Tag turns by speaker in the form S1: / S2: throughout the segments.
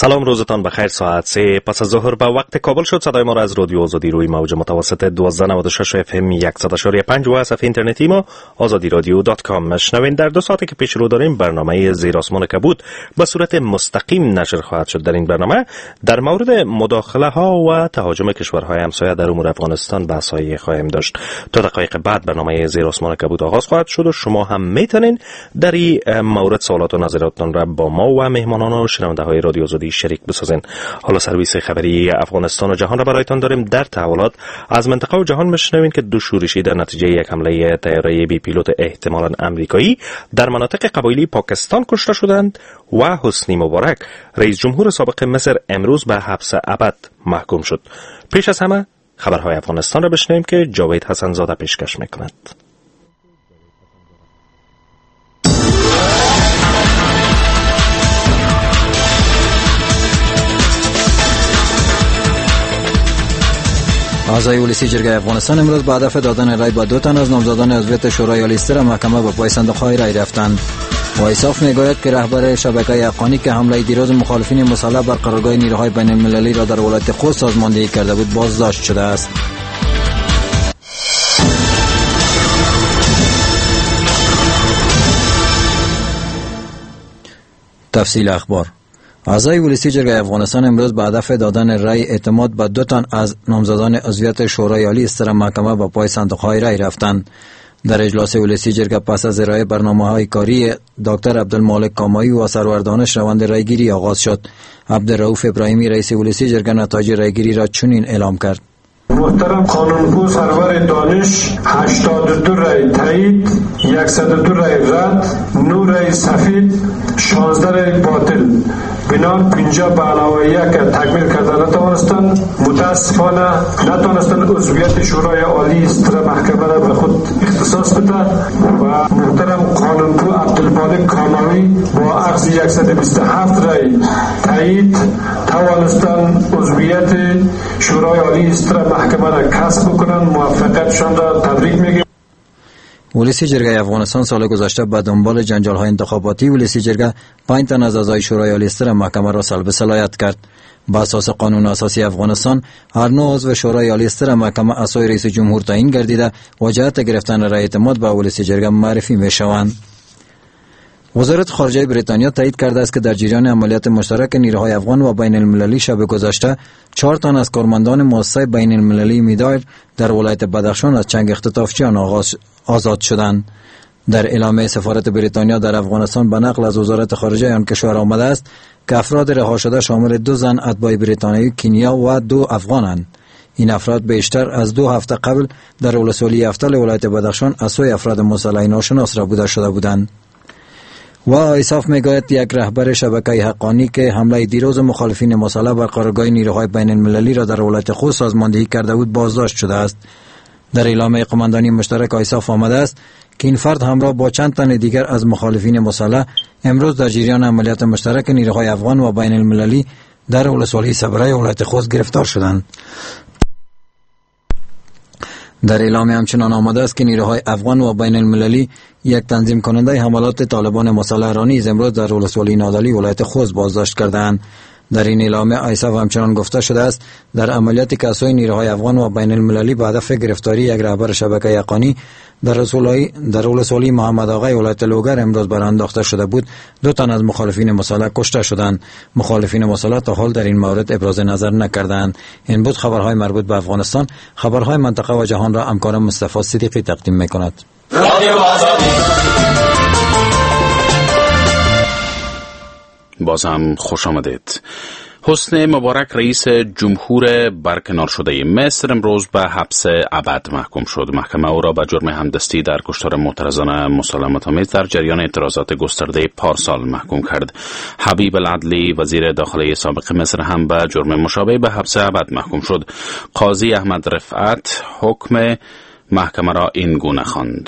S1: سلام، روزتان بخیر. ساعت 3 پس از ظهر به وقت کابل شد. صدای ما را از رادیو آزادی روی موج متوسط 1296 اف ام 100.5 و صفحه اینترنتی ما azadiradio.com مشنوین. در 2 ساعتی که پیش رو داریم برنامه زیر آسمان کبود به صورت مستقیم نشر خواهد شد. در این برنامه در مورد مداخله ها و تهاجم کشورهای همسایه در امور افغانستان بحث‌هایی خواهیم داشت. تا دقایق بعد برنامه زیر آسمان کبود آغاز خواهد شد و شما هم میتونین در این مورد سوالات و نظراتتان را با ما و مهمانان و شنونده‌های رادیو آزادی شریک بسازین. حالا سرویس خبری افغانستان و جهان را برایتان داریم. در تحولات از منطقه و جهان میشنوین که 2 شورشی در نتیجه یک حمله طیاره بی پیلوت احتمالاً آمریکایی در مناطق قبایلی پاکستان کشته شدند و حسنی مبارک رئیس جمهور سابق مصر امروز به حبس ابد محکوم شد. پیش از همه خبرهای افغانستان را بشنویم که جاوید حسن زاده پیشکش میکند.
S2: اعضای ولسی جرگه افغانستان امروز به هدف دادن رای به 2 تن از نامزدان عضویت شورای عالی استر محکمه به پای صندوق‌های رای رفتند. وایساف میگوید که رهبر شبکه حقانی که حمله دیروز مخالفین مسلح بر قرارگاه نیروهای بین المللی را در ولایت خوست سازماندهی کرده بود بازداشت شده است. تفصیل اخبار. اعضای ولسی جرگه افغانستان امروز به هدف دادن رای اعتماد به 2 تن از نامزدان عضویت شورای عالی استر محکمه به پای صندوق‌های رای رفتند. در اجلاس ولسی جرگه پس از ارائه برنامه‌های کاری دکتر عبدالمالک کامایی و سروردانش روند رایگیری آغاز شد. عبدالرؤوف ابراهیمی رئیس ولسی جرگه نتایج رایگیری را چنین اعلام کرد:
S3: محترم قانونگو سرور دانش 82 رای تایید، 102 رای رد، 9 رای سفید، 16 رای باطل. بنان 50 به علاوه 1 تکمیل کرده نتوانستند. متاسفانه نتوانستند عضویت شورای عالی استر محکمه را به خود اختصاص بده و محترم قانونگو عبدالمالک کامایی با اخذ 127 رای تایید توانستند عضویت شورای عالی استر محکمه را کسب بکنند. موفقیتشان را تبریک میگیم.
S2: ولسی جرگه افغانستان سال گذشته به دنبال جنجال‌های انتخاباتی ولسی جرگه 5 تن از اعضای شورای عالی استر محکمه را سلب صلاحیت کرد. بر اساس قانون اساسی افغانستان هر 9 عضو شورای عالی استر محکمه عضو رئیس جمهور تعیین گردیده و جهت گرفتن رای اعتماد به ولسی جرگه معرفی میشوند. وزارت خارجه بریتانیا تایید کرده است که در جریان عملیات مشترک نیروهای افغان و بین المللی شب گذشته 4 تن از کارمندان مؤسسه بین المللی میدایر در ولایت بدخشان از چنگ اختطافچیان آزاد شدند. در اعلامیه سفارت بریتانیا در افغانستان به نقل از وزارت خارجه آن کشور آمده است که افراد رها شده شامل 2 زن اتباع بریتانیایی کنیا و 2 افغانند. این افراد بیشتر از 2 هفته قبل در ولسوالی افتال ولایت بدخشان از سوی افراد مسلح ناشناس ربوده شده بودند. و ایساف میگوید یک رهبر شبکه حقانی که حمله دیروز مخالفین مسلح بر قرارگاه نیروهای بین المللی را در ولایت خوست سازماندهی کرده بود بازداشت شده است. در اعلامیه قماندانی مشترک ایساف آمده است که این فرد همراه با چند تن دیگر از مخالفین مسلح امروز در جریان عملیات مشترک نیروهای افغان و بین المللی در ولسوالی صبرای ولایت خوست گرفتار شدند. در اعلامیه همچنان آمده است که نیروهای افغان و بین المللی یک تنظیم کننده حملات طالبان مسلح را نیز امروز در ولسوالی نادالی ولایت خوست بازداشت کردند. در این اعلامیه ایساف همچنان گفته شده است در عملیاتی که از سوی نیروهای افغان و بین المللی به هدف گرفتاری یک رهبر شبکه حقانی در ولسوالی محمد آقای ولایت لوگر امروز برانداخته شده بود 2 تن از مخالفین مسلح کشته شدند. مخالفین مسلح تا حال در این مورد ابراز نظر نکردند. این بود خبرهای مربوط به افغانستان. خبرهای منطقه و جهان را همکارم مصطفی صدیقی تقدیم می‌کند.
S4: باز هم خوش آمدید. حسنی مبارک رئیس جمهور برکنار شده مصر امروز به حبس ابد محکوم شد. محکمه او را به جرم همدستی در کشتار معترضان مسالمت‌آمیز در جریان اعتراضات گسترده پارسال محکوم کرد. حبیب العدلی وزیر داخلی سابق مصر هم به جرم مشابه به حبس ابد محکوم شد. قاضی احمد رفعت حکم محکمه را این گونه خواند: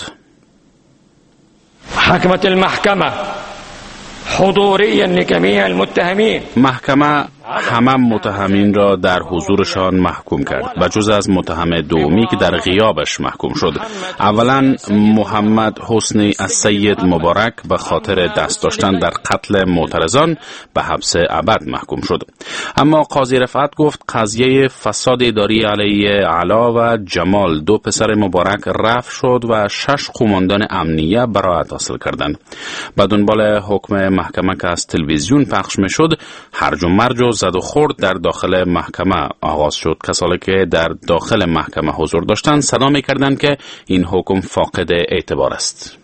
S5: حکمت المحکمه حضوری لجمیع المتهمین.
S4: محکمه همه متهمین را در حضورشان محکوم کرد و جز از متهم دومی که در غیابش محکوم شد. اولا محمد حسنی السید مبارک به خاطر دست داشتن در قتل معترضان به حبس ابد محکوم شد. اما قاضی رفعت گفت قضیه فساد اداری علیه علا و جمال، دو پسر مبارک، رفع شد و 6 قماندان امنیه براءت حاصل کردند. به دنبال حکم محکمه که از تلویزیون پخش میشد، هرج و مرج و زد و خورد در داخل محکمه آغاز شد. کسانی که در داخل محکمه حضور داشتند صدا می‌کردند که این حکم فاقد اعتبار است.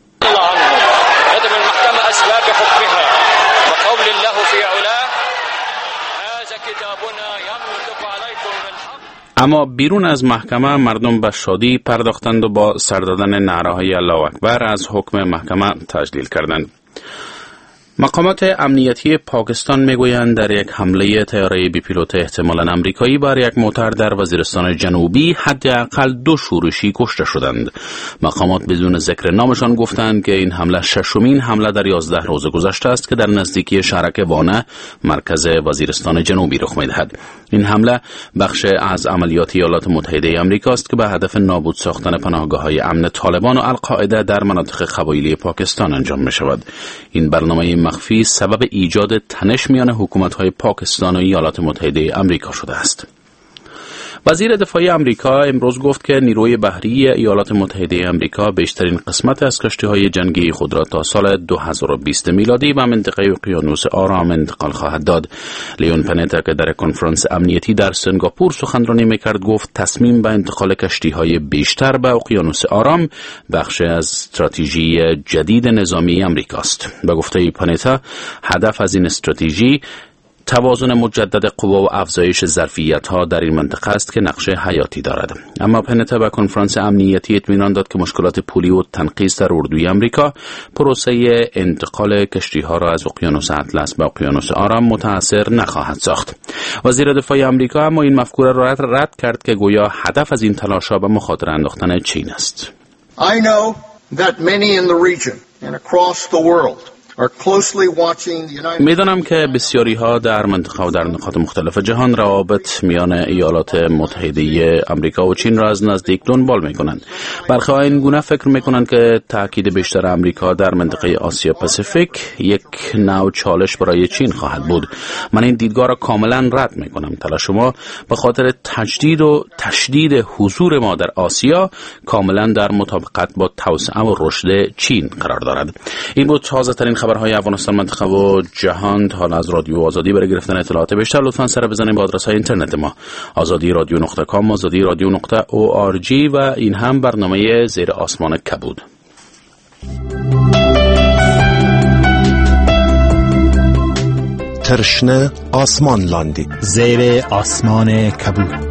S4: اما بیرون از محکمه مردم به شادی پرداختند و با سر دادن نعره‌های الله اکبر از حکم محکمه تجلیل کردند. مقامات امنیتی پاکستان میگویند در یک حمله طیاره بی پیلوت احتمالاً امریکایی بر یک موتر در وزیرستان جنوبی حداقل 2 شورشی کشته شدند. مقامات بدون ذکر نامشان گفتند که این حمله 6مین حمله در 11 روز گذشته است که در نزدیکی شهرک وانه مرکز وزیرستان جنوبی رخ می‌دهد. این حمله بخش از عملیات ایالات متحده آمریکا است که به هدف نابود ساختن پناهگاه‌های امن طالبان و القاعده در مناطق قبایلی پاکستان انجام می‌شود. این برنامه مخفی سبب ایجاد تنش میان حکومت‌های پاکستان و ایالات متحده آمریکا شده است. وزیر دفاع آمریکا امروز گفت که نیروی بحری ایالات متحده آمریکا بیشترین قسمت از کشتی‌های جنگی خود را تا سال 2020 میلادی به منطقه اقیانوس آرام انتقال خواهد داد. لیون پنتا که در کنفرانس امنیتی در سنگاپور سخنرانی می‌کرد گفت تصمیم به انتقال کشتی‌های بیشتر به اقیانوس آرام بخش از استراتژی جدید نظامی آمریکا است. به گفته پنتا هدف از این استراتژی توازن مجدد قوا و افزایش ظرفیت‌ها در این منطقه است که نقش حیاتی دارد. اما پنتا به کنفرانس امنیتی اطمینان داد که مشکلات پولی و تنقیص در اردوی آمریکا پروسه انتقال کشتی‌ها را از اقیانوس اطلس به اقیانوس آرام متأثر نخواهد ساخت. وزیر دفاع آمریکا اما این مفکوره را رد کرد که گویا هدف از این تلاش‌ها به مخاطره انداختن چین است.
S5: I know that many in the region and across the world
S4: میدانم که بسیاری ها در منطقه و در نقاط مختلف جهان روابط میان ایالات متحده آمریکا و چین را از نزدیک دنبال میکنند. برخی ها این گونه فکر میکنند که تاکید بیشتر آمریکا در منطقه آسیا پاسیفیک یک نوع چالش برای چین خواهد بود. من این دیدگاه را کاملا رد میکنم. تلاش ما به خاطر تجدید و تشدید حضور ما در آسیا کاملا در مطابقت با توسعه و رشد چین قرار دارد. این بود تازه ترین خبرهای افغانستان، منطقه و جهان. حال از رادیو آزادی برای گرفتن اطلاعات بیشتر لطفاً سر بزنید به آدرس‌های اینترنت ما azadi.radio.com azadi.radio.org و این هم برنامه زیر آسمان کبود.
S6: ترشنه آسمان لاندی
S7: زیر آسمان کبود.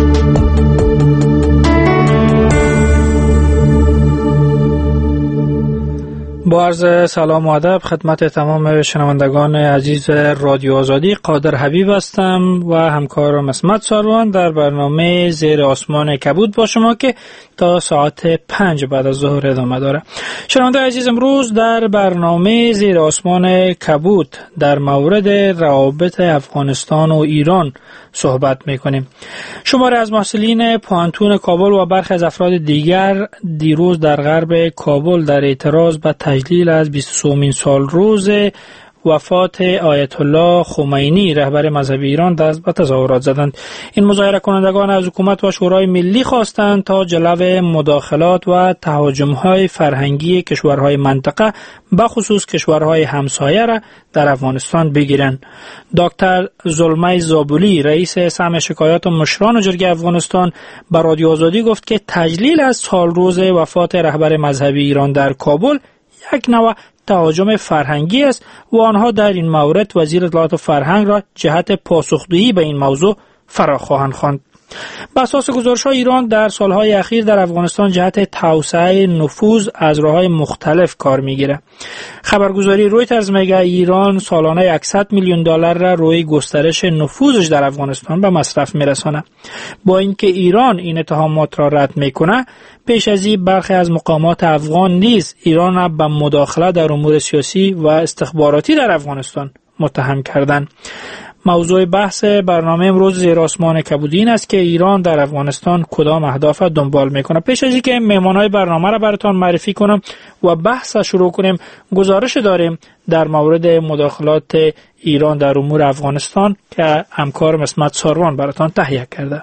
S7: با عرض سلام و ادب خدمت تمام شنوندگان عزیز رادیو آزادی، قادر حبیب هستم و همکارم اسمت ساروان در برنامه زیر آسمان کبود با شما که تا ساعت 5 بعد از ظهر ادامه داره. شنونده عزیز، امروز در برنامه زیر آسمان کبود در مورد روابط افغانستان و ایران صحبت میکنیم. شماری از محصلین پوانتون کابل و برخی از افراد دیگر دیروز در غرب کابل در اعتراض به تجلیل از 23مین سال روز وفات آیت الله خمینی رهبر مذهبی ایران دست به تظاهرات زدند. این مظاهره کنندگان از حکومت و شورای ملی خواستند تا جلو مداخلات و تهاجم‌های فرهنگی کشورهای منطقه به خصوص کشورهای همسایه را در افغانستان بگیرند. دکتر زلمه زابولی رئیس سهم شکایات مشران جرگه افغانستان به رادیو آزادی گفت که تجلیل از سال روز وفات رهبر مذهبی ایران در کابل یک نوع تهاجم فرهنگی است و آنها در این مورد وزیر اطلاعات و فرهنگ را جهت پاسخگویی به این موضوع فرا خواهند خواند. بر اساس گزارش‌های ایران در سالهای اخیر در افغانستان جهت توسعه نفوذ از راه‌های مختلف کار می‌گیرد. خبرگزاری رویترز میگه ایران سالانه $100 میلیون را روی گسترش نفوذش در افغانستان به مصرف می‌رساند. با اینکه ایران این اتهامات را رد می‌کند، پیش از این برخی از مقامات افغان نیز ایران را به مداخله در امور سیاسی و استخباراتی در افغانستان متهم کردند. موضوع بحث برنامه امروز زیر آسمان کبودی این است که ایران در افغانستان کدام اهداف دنبال میکنه. پیش از اینکه مهمانای برنامه را براتون معرفی کنم و بحث شروع کنیم، گزارش داریم در مورد مداخلات ایران در امور افغانستان که همکارم اسمت ساروان براتون تهیه کرده.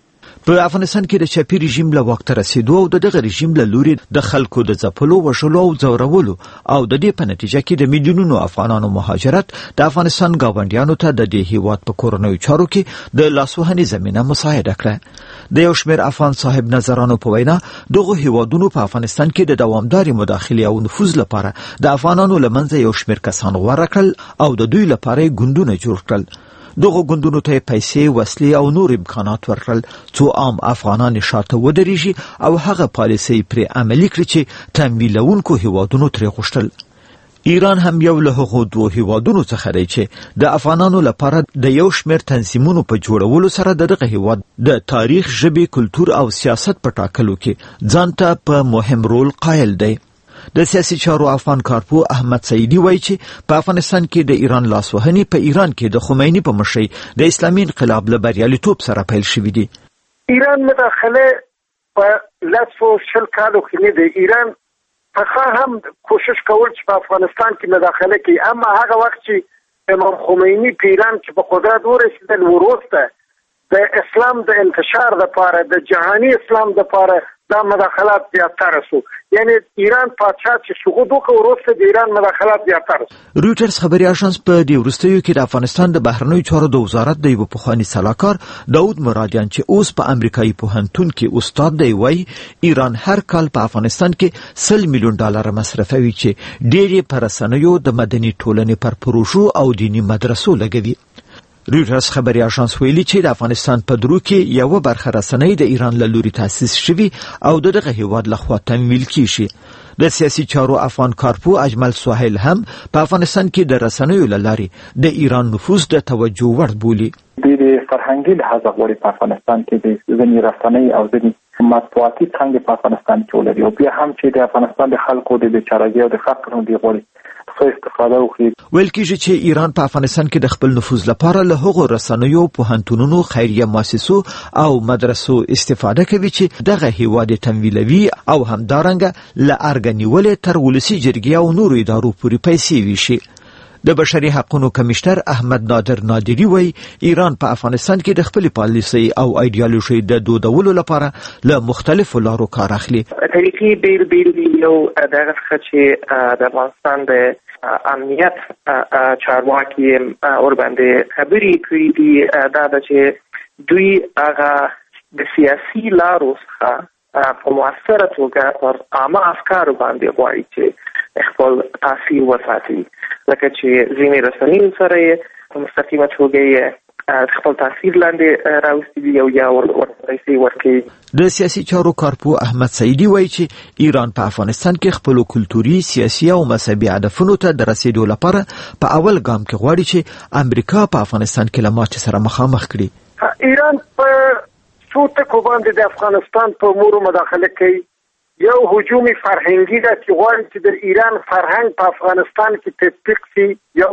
S8: په افغانستان کې د چاپی رژیم له وخت رسیدو او دغه رژیم له لوري د خلکو د ځپلو وژلو او ځورولو او د دې په نتیجه کې د میلیونونو افغانانو مهاجرت د افغانستان ګاونډیانو ته د دې هیواد په کورنیو چارو کې د لاسوهنې زمینه مساعده کړه. د یو شمېر افغان صاحب نظرانو په وینا دغه هیوادونو په افغانستان کې د دوامداري مداخلې او نفوذ لپاره د افغانانو لمنځه یو شمېر کسان غوره کړل او د دوی لپاره ګوندونه جوړ کړل. دغه ګوندونو ته پیسې، وسلې او نور امکانات ورکړل څو عام افغانان شاته ودرېږي او هغه پالیسۍ پرې عملي کړي چې تمویلونکو هیوادونو ترې غوښتل. ایران هم یو له هغو دوه هیوادونو څخه دی چې د افغانانو لپاره د یو شمېر تنظیمونو په جوړولو سره دغه هیواد د تاریخ، ژبې، کلتور او سیاست په ټاکلو کې ځان ته په مهم رول قایل دی. د سیاسي چارو افغان کارپو احمد سعیدی وایي چې په افغانستان کې د ایران لاسوهنې په ایران کې د خمیني په مشرۍ د اسلامي انقلاب له بریالیتوب سره پیل شوي دي.
S9: ایران مداخله په 140 کالو کې نه دی. ایران څخه هم کوشش کول چې په افغانستان کې مداخله کوي، اما هغه وخت چې امام خمیني په ایران کې په قدرت ورسېدل وروسته د اسلام د انتشار لپاره، د جهاني اسلام لپاره دا مداخلات زیاتره شو. یعنی ایران پادشاه چې سقوط وکړ وروسته د ایران مداخلات زیاتره شو.
S8: رویټرز خبري اژانس په دې وروستیو کې د افغانستان د بهرنیو چارو د وزارت د یو پخواني سلاکار داود مرادیان چې اوس په امریکایي پوهنتون کې استاد دی وایي ایران هر کال په افغانستان کې $100 میلیون مصرفوي چې ډېر یې په رسنیو د مدني ټولنې پر پروژو او دینی مدرسو لګوي. رویټرز خبري اژانس ویلي چې د افغانستان په درو کې یو برخه رسنۍ د ایران له لوري تاسیس شوي او دغه هیواد لخوا تمویل کیږي. د سیاسي چارو افغان کارپو اجمل سهیل هم په افغانستان کې د رسنیو له لارې د ایران نفوذ د توجه وړ بولي.
S10: د فرهنګي لحاظ غوړي په افغانستان کې د ځینې رسنۍ او ځینې مطبوعاتي څنګه په افغانستان کې ولري او بیا هم چې د افغانستان د خلکو د بیچارهګۍ او د فقر دی غوړي استفاده وکړي.
S8: ویل کېږي چې ایران په افغانستان کې د خپل نفوذ لپاره له هغو رسنیو، پوهنتونونو، خیریه مؤسسو او مدرسو استفاده کوي چې دغه هیواد تمویلوي او همدارنګه له ارګ نیولې تر ولسي جرګې او نورو ادارو پورې پیسې ویشي. د بشري حقوقو کمشنر احمد نادر نادری وایي ایران په افغانستان کې د خپل پالیسۍ او ایډیالوژي د دودولو لپاره له مختلفو لارو کار اخلي.
S11: طریقې بیل یو دغه څه چې د افغانستان د امنیت چارواکي اور باندې خبرې کړې دي دا چې دوی هغه د سیاسي لارو څخه په مؤثره توګه پر عامه افکارو باندې غواړي چې خپل تاثیر وساتي، لکه چې ځینې رسنیو سره په مستقیمه توګه خپل تاثیر لاندې راوستي دي او یا ورپسې ورکوي.
S8: د سیاسي چارو کارپو احمد سعیدی وایي چې ایران په افغانستان کې خپل کلتوري، سیاسي او مذهبي هدفونو ته د رسیدو لپاره په اول ګام کې غواړي چې امریکا په افغانستان کې له ماتې سره مخامخ کړي.
S9: ایران په څو ټکو باندې د افغانستان په امور مداخله کوي. یو هجومي فرهنګي ده چې غواړي چې د ایران فرهنګ په افغانستان کې تطبیق شي. یو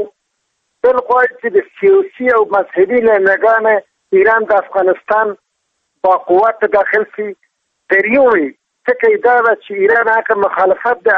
S9: بل غواړي چې د سیاسي او مذهبي لنګانه ایران د افغانستان با قوت داخل شي. دریوي څه دا چې ایران هغه مخالفت د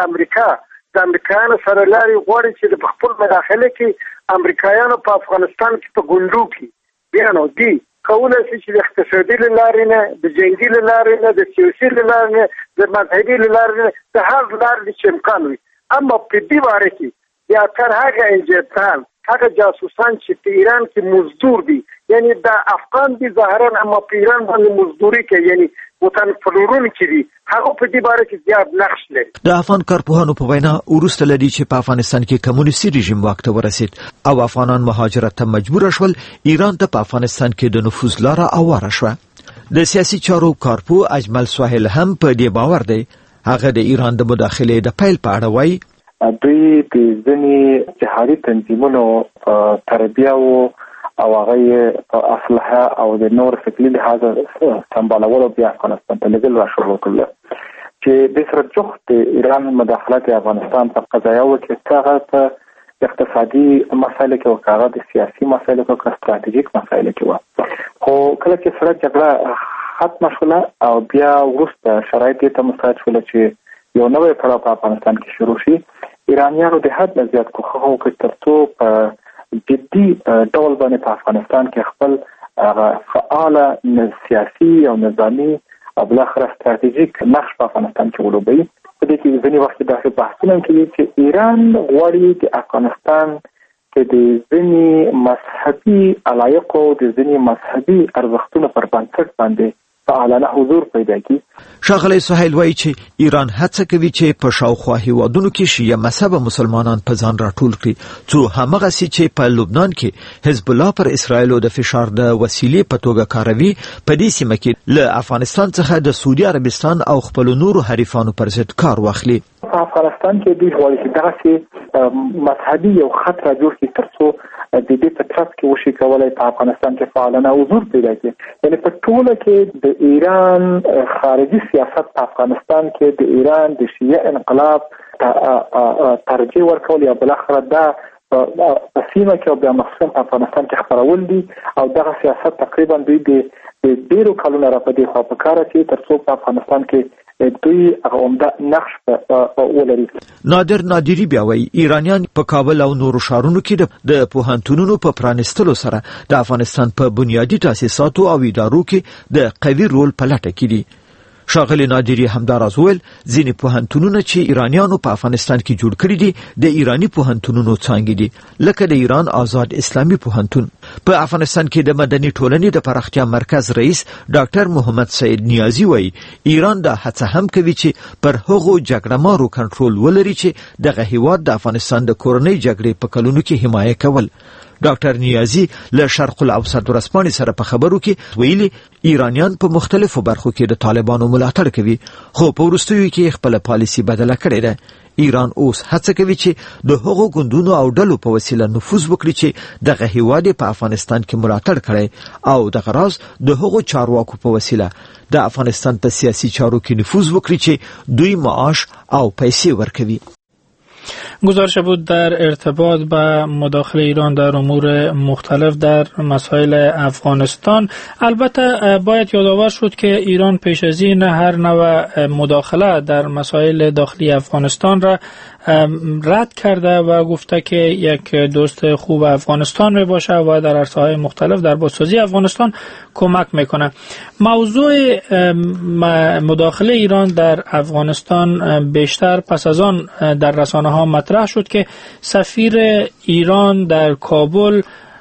S9: امریکایانو سره لري، غواړي چې د خپل مداخله کې امریکایانو په افغانستان کې په ګوندو کې بیا نو دي کولای شي چې د اقتصادي لارې نه، د جنگي لارې نه، د سیاسي لارې نه، د مذهبي لارې نه، د هر لارې چې امکان وي. اما په دې باره کې یا تر هغه انجتان هغه جاسوسان چې په ایران کې مزدور دي، یعنی د افغان دي ظاهرا اما په ایران باندې مزدوري کوي، یعنی وطن پلورونکي دي، هغه په دې باره کې زیات نقش لري.
S8: د افغان کارپوهانو په وینا وروسته لدی چې په افغانستان کې کمونیستي رژیم واک ته ورسید او افغانان مهاجرت ته مجبور شول، ایران ته په افغانستان کې د نفوذ لاره اواره شوه. د سیاسي چارو کارپو اجمل سهیل هم په دې باور دی. هغه د ایران د مداخلې د پیل په اړه وایي
S10: دوی د ځینې جهادي تنظیمونو تربیه او هغه اصلاح او د نور فکري لحاظ سمبالولو بیا افغانستان ته لګل راشو کړل چې د سره جوخت ایران مداخلت افغانستان په قضایا او کې هغه په اقتصادي مسایل کې او کاغه د سیاسي مسایل او استراتیژیک مسایل کې و. خو کله چې سره جګړه ختم شوه او بیا وروسته شرایط ته مساعد شول چې یو نوې پړاو په افغانستان کې شروع شي، ایرانیانو د حد نه زیات کوښښ وکړ ترڅو په جدي ډول باندې په افغانستان کې خپل فعال سیاسي او نظامي او بلاخره استراتیژیک نقش په افغانستان کې ولوبوي. په دې کې ځینې وخت داسې بحثونه کوي چې ایران غواړي د افغانستان کې د ځینې مذهبي علایقو د ځینې مذهبي ارزښتونو پر بنسټ باندې فعالانه حضور پیدا کړي.
S8: ښاغلی سهیل وایي چې ایران هڅه کوي چې په شاوخوا هیوادونو کې شیعه مذهبه مسلمانان په ځان راټول کړي، څو همغسې چې په لبنان کې حزب الله پر اسرائیلو د فشار د وسیلې په توګه کاروي، په دې سیمه کې له افغانستان څخه د سعودي عربستان او خپلو نورو حریفانو پر ضد کار واخلي.
S10: په افغانستان کې دوی غواړي چې دغسې مذهبي یو خط را جوړ کړي ترڅو د دې په طرف کې وشي کولای په افغانستان کې فعالانه حضور پیدا کړي. یعنې په ټوله کې د ایران خارجي سیاست په افغانستان کې د ایران د شیعه انقلاب ترجیح ورکول یا بلاخره دا په سیمه کې او بیا مخصوصا په افغانستان کې خپرول دي او دغه سیاست تقریبا دوی د ډیرو کلونو را په دې خوا په کار کې ترڅو په افغانستان کې دوی عمده نقش ولري.
S8: نادر نادری بیا وایي ایرانیان په کابل او نورو ښارونو کې د پوهنتونونو په پرانیستلو سره د افغانستان په بنیادی تاسیساتو او ادارو کې د قوي رول په لټه کې دي. ښاغلی نادری همداراز وویل ځینې پوهنتونونه چې ایرانیانو په افغانستان کې جوړ کړي دي د ایرانی پوهنتونونو څانګې دي، لکه د ایران آزاد اسلامي پوهنتون. په افغانستان کې د مدني ټولنې د پراختیا مرکز رئیس ډاکټر محمد سید نیازی وایي ایران دا هڅه هم کوي چې پر هغو جګړه مارو کنټرول ولري چې دغه هیواد د افغانستان د کورنۍ جګړې په کلونو کې حمایه کول. ډاکټر نیازی له شرق الاوسط ورځپاڼې سره په خبرو کې ویلي ایرانیان په مختلفو برخو کې د طالبانو ملاتړ کوي، خو په وروستیو کې خپل پالیسي بدله کړې ده. ایران اوس هڅه کوي چې د هغو ګوندونو او ډلو په وسیله نفوذ وکړي چې دغه هیواد په افغانستان کې ملاتړ کړي او دغه راز د هغو چارواکو په وسیله د افغانستان په سیاسي چارو کې نفوذ وکړي چې دوی معاش او پیسې ورکوي.
S7: گزارش بود در ارتباط با مداخله ایران در امور مختلف در مسائل افغانستان. البته باید یادآور شد که ایران پیش از این هر نوع مداخله در مسائل داخلی افغانستان را رد کرده و گفته که یک دوست خوب افغانستان می باشه و در عرصه‌های مختلف در بازسازی افغانستان کمک میکنه. موضوع مداخله ایران در افغانستان بیشتر پس از آن در رسانه ها مطرح شد که سفیر ایران در کابل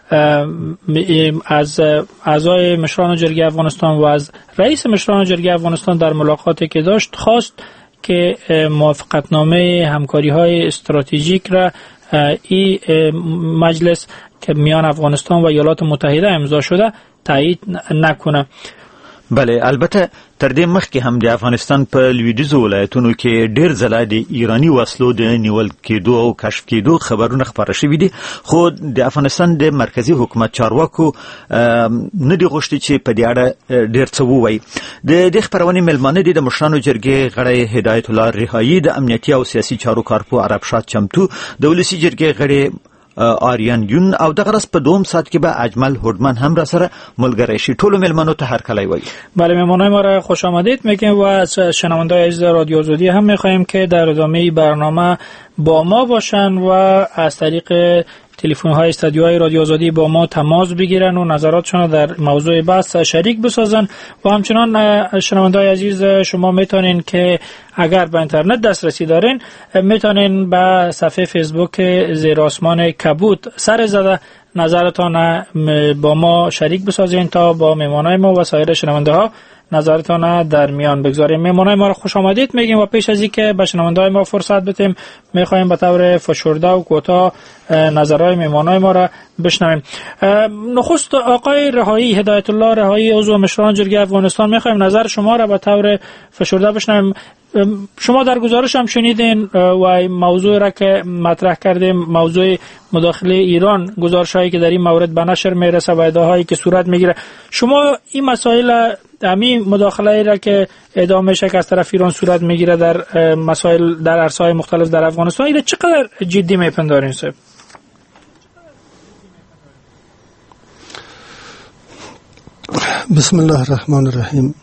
S7: از اعضای مشران جرگه افغانستان و از رئیس مشران جرگه افغانستان در ملاقاتی که داشت خواست که موافقتنامه همکاری‌های استراتژیک را این مجلس که میان افغانستان و ایالات متحده امضا شده تایید نکنه.
S8: بله، البته تر دې مخکې هم د افغانستان په لویدیځو ولایتونو کې ډېر ځله د ایرانی وسلو د نیول کېدو او کشف کېدو خبرونه خپاره شوي دي، خو د افغانستان د مرکزی حکومت چارواکو نه دي غوښتي چې په دې اړه ډېر څه ووایي. د دې خپرونې میلمانه دي د مشرانو جرګې غړی هدایت الله رهایی، د امنیتي او سیاسي چارو کارپو عرب شاه چمتو، د ولسی جرګې غړی آریان یون او دغه راست په دوم ساعت کې به اجمل هوډمن هم را سره ملګری شي. ټولو میلمنو ته هر کله وایي.
S7: بله، مهمانای ما را خوش آمدید میگیم و شنونده‌های عزیز رادیو آزادی هم میخواهیم که در ادامه برنامه با ما باشن و از طریق تلفن‌های استودیوهای رادیو آزادی با ما تماس بگیرن و نظراتشون در موضوع بحث شریک بسازن و همچنان شنونده‌های عزیز شما میتونین که اگر به اینترنت دسترسی دارین میتونین به صفحه فیسبوک زیر آسمان کبود سر زده نظرتان با ما شریک بسازین تا با مهمانای ما و سایر شنونده‌ها نظرتان در میان بگذاریم. مهمانای ما را خوش آمدید میگیم و پیش از اینکه به شنونده‌های ما فرصت بدیم میخوایم به طور فشرده و کوتاه نظرهای مهمانای ما را بشنویم. نخست آقای رهایی، هدایت الله رهایی، عضو مشران جرگه افغانستان، میخوایم نظر شما را به طور فشرده بشنویم. شما در گزارش هم شنیدین و موضوع را که مطرح کردیم، موضوع مداخله ایران، گزارش‌هایی که در این مورد به نشر میرسه و ادعاهایی که صورت میگیره، شما این مسائل همین مداخله را که ادامه میشه که از طرف ایران صورت میگیره در مسائل در عرصه‌های مختلف در افغانستان، این چقدر جدی میپندارین صاحب؟
S12: بسم الله الرحمن الرحیم.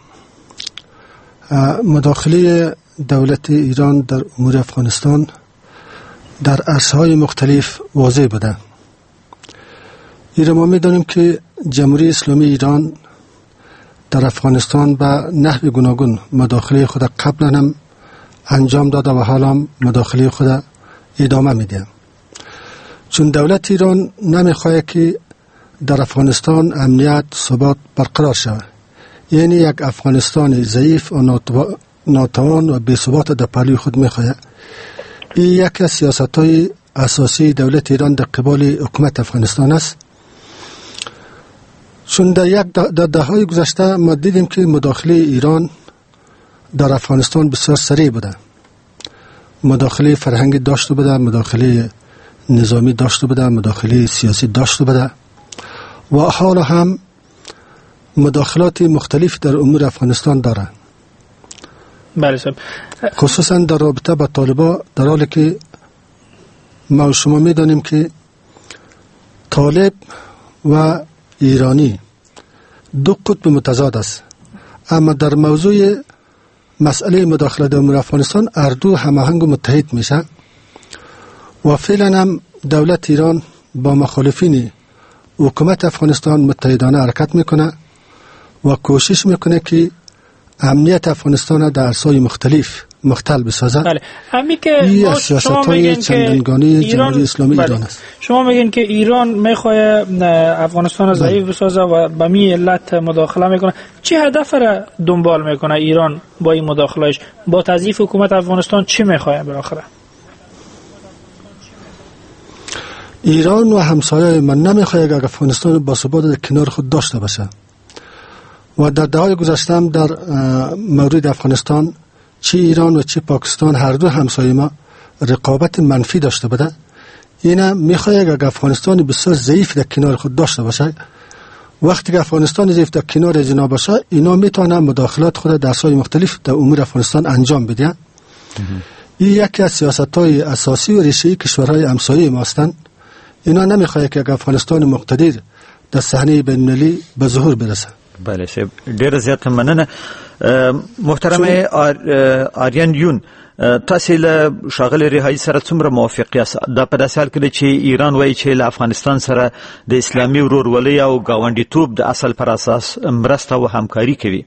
S12: مداخله دولت ایران در امور افغانستان در عرصه‌های مختلف واضح بوده. ما می‌دانیم که جمهوری اسلامی ایران در افغانستان به نحو گوناگون مداخله خود قبلا هم انجام داده و حالا مداخله خود ادامه میده. چون دولت ایران نمیخواد که در افغانستان امنیت ثبات برقرار شود، یعنی یک افغانستان ضعیف و ناتوان و بی‌ثبات در پهلوی خود میخواد. این یک از سیاست‌های اساسی دولت ایران در قبال حکومت افغانستان است. چون در دهه‌های گذشته ما دیدیم که مداخله ایران در افغانستان بسیار سریع بوده. مداخله فرهنگی داشته بوده، مداخله نظامی داشته بوده، مداخله سیاسی داشته بوده و حالا هم مداخلات مختلف در امور افغانستان داره.
S7: بله صاحب.
S12: خصوصا در رابطه با طالبان، در حالی که ما و شما میدانیم که طالب و ایرانی دو قطب متضاد است، اما در موضوع مسئله مداخله در امور افغانستان هر دو هماهنگ و متحد میشه و فعلا هم دولت ایران با مخالفین حکومت افغانستان متحدانه حرکت میکنه و کوشش میکنه که امنیت افغانستان در عرصه‌های مختلف مختل بسازد.
S7: بله. همین که
S12: شما میگین چندگانه جمهوری اسلامی ایران است.
S7: شما میگین که ایران میخواد افغانستان ضعیف بسازه و به می علت مداخله میکنه. چه هدف را دنبال میکنه ایران با این مداخلهش؟ با تضعیف حکومت افغانستان چی میخواد بالاخره؟
S12: ایران و همسایه من نمیخواد که افغانستان با ثبات در کنار خود داشته باشه و در دههای گذشته هم در مورد افغانستان چه ایران و چه پاکستان هر دو همسایه ما رقابت منفی داشته بوده. اینا میخواد که افغانستان بسیار ضعیف در کنار خود داشته باشه. وقتی که افغانستان ضعیف در کنار جناب باشه، اینا میتونن مداخلات خود در عرصه‌های مختلف در امور افغانستان انجام بدن. این یکی از سیاست‌های اساسی و ریشه‌ای کشورهای همسایه ما هستند. اینا نمیخواد که افغانستان مقتدر در صحنه بین‌المللی به ظهور برسه.
S8: بله شب ډیر زیات مننه. محترم آریان یون، تاسو له شاغل ریحای سره څومره موافق یاست؟ دا په داسې حال کې چې ایران وایي چې له افغانستان سره د اسلامي ورورولۍ او ګاونډیتوب د اصل پر اساس مرسته او همکاري کوي.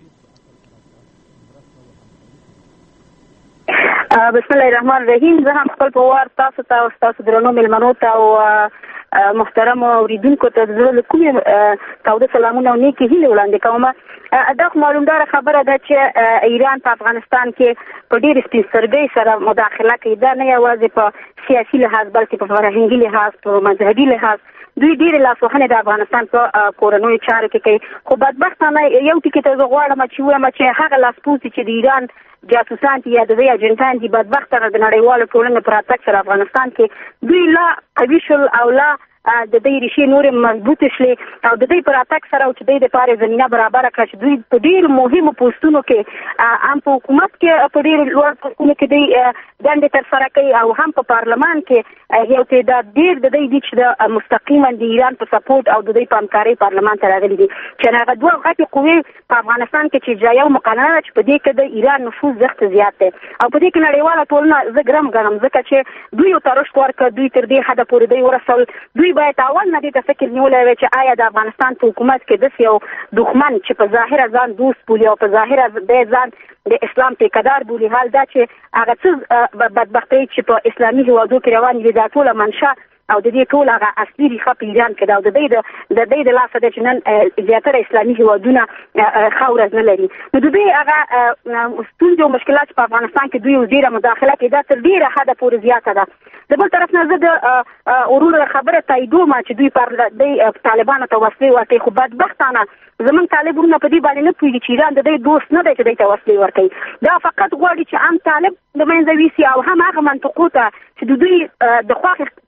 S13: بسم الله الرحمن الرحیم. زه هم خپل په وار تاسو ته او تاسو درنو مېلمنو ته او محترم اوریدونکو ته د کومې تاوده سلامونه او نیکې هیلې وړاندې کوم. دا معلومدار خبره ده چې ایران په افغانستان کې په ډېر سپېڅلګۍ سره مداخله کوي. دا نه یوازې په سیاسي لحاظ بلکې په فرهنګي لحاظ، په مذهبي لحاظ دوی ډېرې لاسوهنې د افغانستان په کورنیو چارو کې کوي. خو بدبختانه یو ټکي ته زه غواړم چې ووایم چې هغه لاسپوڅي چې د ایران جاسوسان دي یا د دوی اجنټان دي، بدبختانه د نړیوالو ټولنې په راتګ سره افغانستان کې دوی لا قوي شول او لا د دې ریښې نورې مضبوطې شلې او د دې په راتګ سره چې دوی دپاره زمینه برابره کړه چې دوی په ډېرو مهمو پوسټونو کې هم په حکومت کې په ډېرو لوړ پوسټونو کې دوی دندې ترسره کوي او هم په پارلمان کې یو تعداد ډېر د دوی دي چې د مستقیما د ایران په سپورټ او د دوی په همکارۍ پارلمان ته راغلي دي. چې هغه دوه غټې قوې په افغانستان کې چې اجرایه او مقننه ده چې په دې کې د ایران نفوذ زښت زیات دی او په دې کې نړیواله ټولنه زه ګرم ګڼم، ځکه چې دوی یو ترشک ورکړه، دوی تر دې حده پورې دوی ورسول. دوی باید اول نه دې ته فکر نیولی وی چې آیا د افغانستان په حکومت کې داسې یو دښمن چې په ظاهره ځان دوست بولي او په ظاهره دی ځان د اسلام ټیکهدار بولي، حال دا چې هغه څه بدبختۍ چې په اسلامي هېوادو کې روانې دي دا ټوله منشا او د دې ټول هغه اصلي ریښه په ایران کې ده او د دوی د لاسه ده چې نن زیاتره اسلامي هېوادونه ښه ورځ نه لري. نو د دوی هغه ستونزې او مشکلات چې په افغانستان کې دوی ډېره مداخله کوي دا تر ډېره حده پورې زیاته ده. د بل طرف نه زه د ورونو خبره تاییدوم چې دوی طالبانو ته وسلې ورکوي، خو بدبختانه زمونږ طالب ورونه په دې باندې نه پوهېږي چې ایران د دوی دوست نه دی چې دوی ته وسلې ورکوي. دا فقط غواړي چې هم طالب د منځه ویسي او هم هغه منطقو ته چې د دوی د خوښې کسان پکې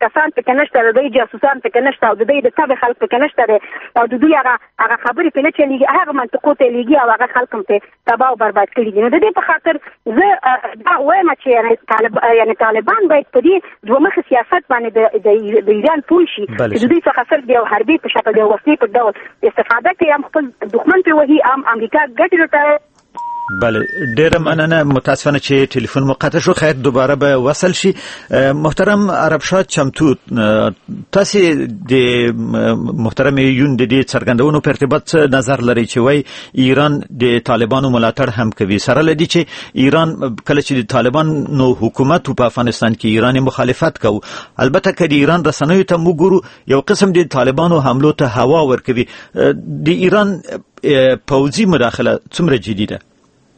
S13: پکې نشته، د دوی جاسوسان پکې نشته، او د دوی د تبع خلک پکې نشته، او د دوی هغه خبرې پې نه چلېږي، هغه منطقو ته لیږي او هغه خلک هم پې تباه او برباد کړي دي. نو د دې په خاطر زه دا وایم چې طالبان باید په دې دومخه سیاست باندې د ایران پوه شي چې د دوی څخه صرف د یو حربي په شکل د یو وسلې په ډول استفاده کوي، هم خپل دښمن پرې وهي، هم امریکا ګټې لټوي.
S8: بله، ډیره مننه. متاسفانه چې ټلیفون مقطع شو، خیر دوباره به وصل شي. محترم عرب شاه چمتو، تاسو د محترم یون د دې څرګندونو په ارتباط نظر لري چې وای ایران د طالبانو ملاتړ هم کوي، سره لدی چې ایران کله چې د طالبانو حکومت په افغانستان کې ایران مخالفت کوي، البته که د ایران رسنیو ته وګورو یو قسم د طالبانو حملو ته هوا ورکوي. د ایران پوځي مداخله څومره جدي ده؟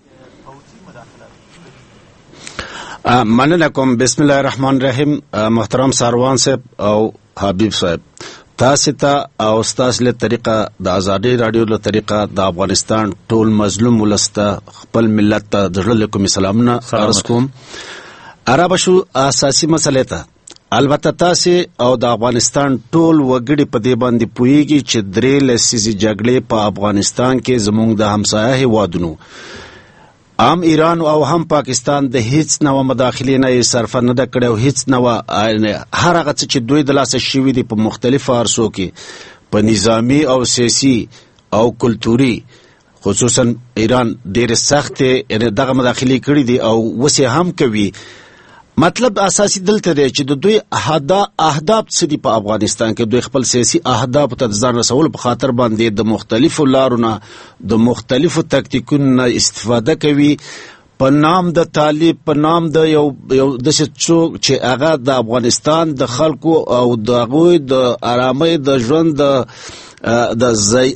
S14: مننه کوم. بسم الله الرحمن الرحیم. محترم ساروان صاحب او حبیب صاحب، تاسو ته او تاسو له طریقه د ازادي رادیو له طریقه د افغانستان ټول مظلوم ولسته خپل ملت ته د زړه کوم سلامونه عرض کوم. عرب شو اساسي مسله ته البته تاسو او د افغانستان ټول وګړي په دې باندې پوهیږي چې درې لسیزې جګړې په افغانستان کې زموږ د همسایه هیوادونو هم ایران او هم پاکستان د هیڅ نوع مداخلې نه صرف نه د کړو، هیڅ نوع هر هغه چې دوی د لاسه شوي دي په مختلفو عرصو کې په نظامی او سیاسي او کلتوري، خصوصا ایران ډېر سخت دغه مداخلې کړې دي او وسې هم کوي. مطلب اساسي دلته دی چې د دوی اهداف څه دي په افغانستان کې. دوی خپل سیاسي اهداف ته ځان رسول په خاطر باندې د مختلفو لارونو د مختلفو تکتیکونو استفاده کوي په نام د طالب، په نام د یو داسې څوک چې هغه د افغانستان د خلکو او د هغوی د ارامۍ د ژوند د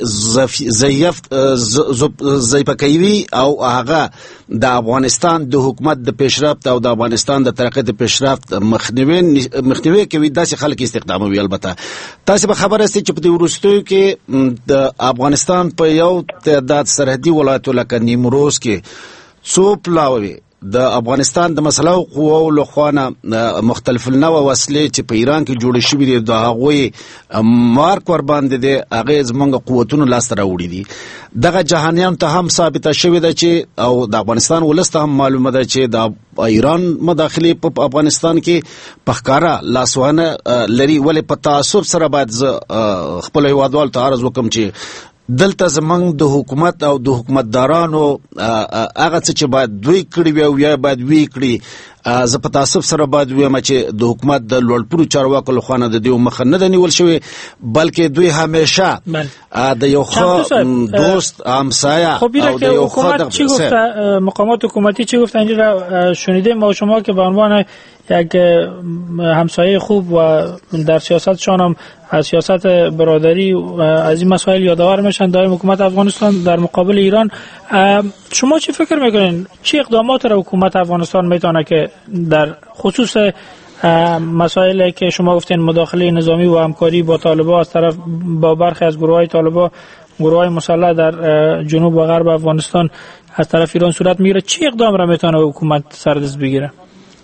S14: ضعیفکوي او هغه د افغانستان د حکومت د پیشرفت او د افغانستان د ترقۍ د پیشرفت مخنیوي کوي. داسې خلک استخداموي. البته تاسو به خبر یاست چې په دې وروستیو کې د افغانستان په یو تعداد سرحدي ولایتو لکه نیمروز کې څو پلاوي د افغانستان د مسلحو قواو لخوانه مختلف النوع وسلې چې په ایران کې جوړې شوې دي د هغوی مارک ور باندې دي، هغې زموږ قوتونو لاسته راوړي دي. دغه جهانیانو ته هم ثابته شوې ده چې او د افغانستان ولس ته هم معلومه ده چې د ایران مداخلې په افغانستان کې په ښکاره لاسوهنه لري. ولې په تعصب سره باید زه خپلو هیوادوالو ته عرض وکړم چې دلته زمونږ د حکومت او د حکومتدارانو هغه څه چې باید دوی کړي وي او یا باید وی کړي، زه په تعصب سره باید ویم چې د حکومت د لوړپوړو چارواکو لخوا نه د دې مخه نه ده نیول شوې، بلکې دوی همیشه د یو ښه دوست همسایه او د یو ښه
S7: مقامات حکومتی چی گفتن اینجا شنیدیم ما شما که به عنوان یک همسایه خوب و در سیاستشان هم از سیاست برادری از این مسائل یادآور میشن دائم حکومت افغانستان در مقابل ایران. شما چی فکر میکنین چی اقدامات را حکومت افغانستان میتونه که در خصوص مسائلی که شما گفتین مداخله نظامی و همکاری با طالبان از طرف با برخی از گروه‌های طالبان، گروه‌های مسلح در جنوب و غرب افغانستان از طرف ایران صورت میگیره، چی اقدام را میتونه حکومت سردست بگیره؟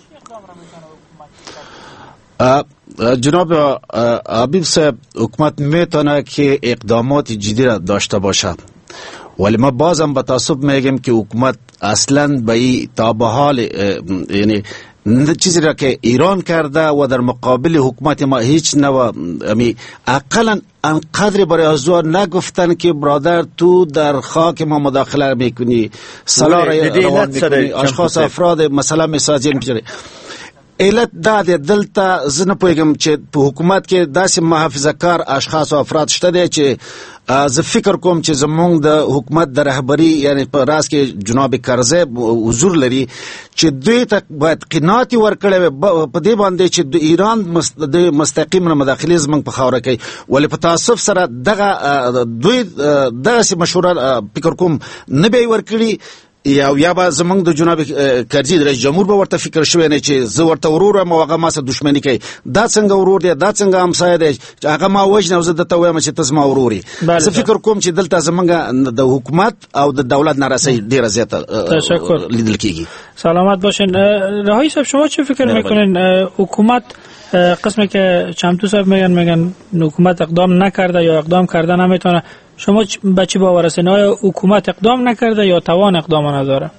S14: جناب حبیب صاحب، حکومت میتونه که اقدامات جدی را داشته باشه، ولی ما بازم به تعصب میگیم که حکومت اصلا به تا به حال یعنی چیزی را که ایران کرده و در مقابل حکومت ما هیچ نوع اقلا انقدر برای حضور نگفتن که برادر تو در خاک ما مداخله میکنی، سلا روان میکنی، اشخاص افراد مثلا میسازی میکنی. علت دا دی دلته زه نه پوهېږم چې په حکومت کې داسې محافظه کار اشخاص او افراد شته دی چې زه فکر کوم چې زمونږ د حکومت د رهبري یعنی په راس کې جناب کرزی حضور لري چې دوی ته باید قناعت ورکړی وي په دې باندې چې د ایران د مستقیم مداخلې زمونږ په خاوره کوي، ولې په تعصب سره دغه دوی داسې مشوره فکر کوم نه به یې ورکړي یا به زمونږ د جناب کرزي د رئیس جمهور به ورته فکر شوی نه چې زه ورته ورور یم او هغه ما سره دښمني کوي. دا څنګه ورور دی، دا څنګه همسایه دی چې هغه ما وژني او زه درته وایم چې ته زما ورور یې. زه فکر کوم چې دلته زمونږ د حکومت او د دولت نارسۍ ډېره زیاته لیدل کېږي.
S7: سلامت باشین. رهایی صاحب، شما چه فکر میکنین حکومت قسمی که چمتو صاحب میگن حکومت اقدام نکرده یا اقدام کرده نمیتونه، شما به چی باور هستین؟ آیا حکومت اقدام نکرده یا توان اقدام نداره؟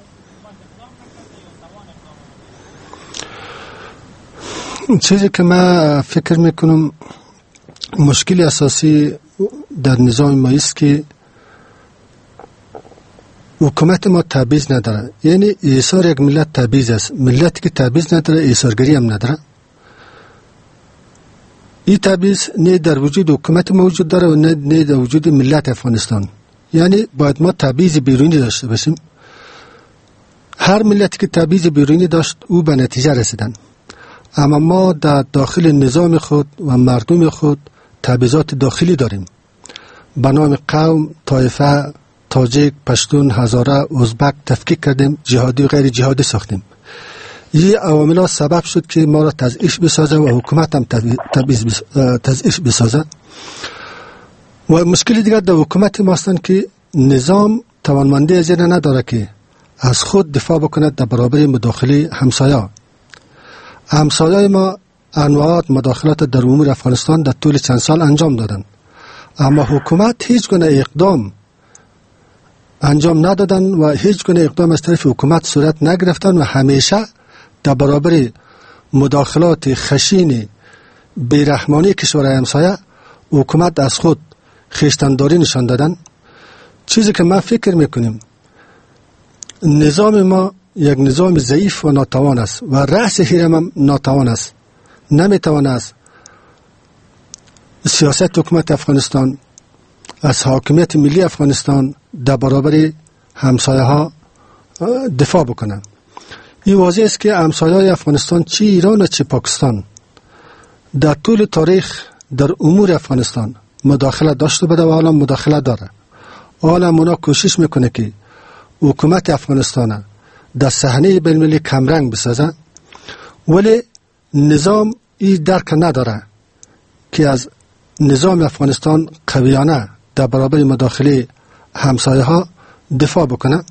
S12: چیزی که من فکر میکنم مشکل اساسی در نظام ما است که حکومت ما تبعیض نداره. یعنی ایثار یک ملت تبعیض است. ملتی که تبعیض نداره ایثارگری هم نداره. این تبعیض نه در وجود حکومت موجود داره و نه در وجود ملت افغانستان. یعنی باید ما تبعیض بیرونی داشته باشیم. هر ملتی که تبعیض بیرونی داشت او به نتیجه رسیدن. اما ما در داخل نظام خود و مردم خود تبعیضات داخلی داریم. به نام قوم، طایفه، تاجیک، پشتون، هزاره، ازبک تفکیک کردیم، جهادی و غیر جهادی ساختیم. این عوامل سبب شد که ما را تضعیف بسازه و حکومت هم تضعیف بسازه. و مشکل دیگر در حکومت ما هستند که نظام توانمندی از این نداره که از خود دفاع بکند در برابر مداخله همسایه. همسایه ما انواعات مداخلات در امور افغانستان در طول چند سال انجام دادند، اما حکومت هیچ گونه اقدام انجام ندادن و هیچ گونه اقدام از طرف حکومت صورت نگرفتن و همیشه در برابر مداخلات خشین بیرحمانه کشورهای همسایه حکومت از خود خویشتنداری نشان دادن. چیزی که ما فکر میکنیم نظام ما یک نظام ضعیف و ناتوان است و رأس هرم هم ناتوان است. نمیتواند از سیاست حکومت افغانستان، از حاکمیت ملی افغانستان در برابر همسایه ها دفاع بکنند. این واضح است که همسایه افغانستان چه ایران و چه پاکستان در طول تاریخ در امور افغانستان مداخله داشته بوده و حالا مداخله داره. حالا اونا کوشش میکنه که حکومت افغانستان در صحنه بین‌المللی کمرنگ بسازه، ولی نظام این درک نداره که از نظام افغانستان قویانه در برابر مداخله همسایه ها دفاع بکنه.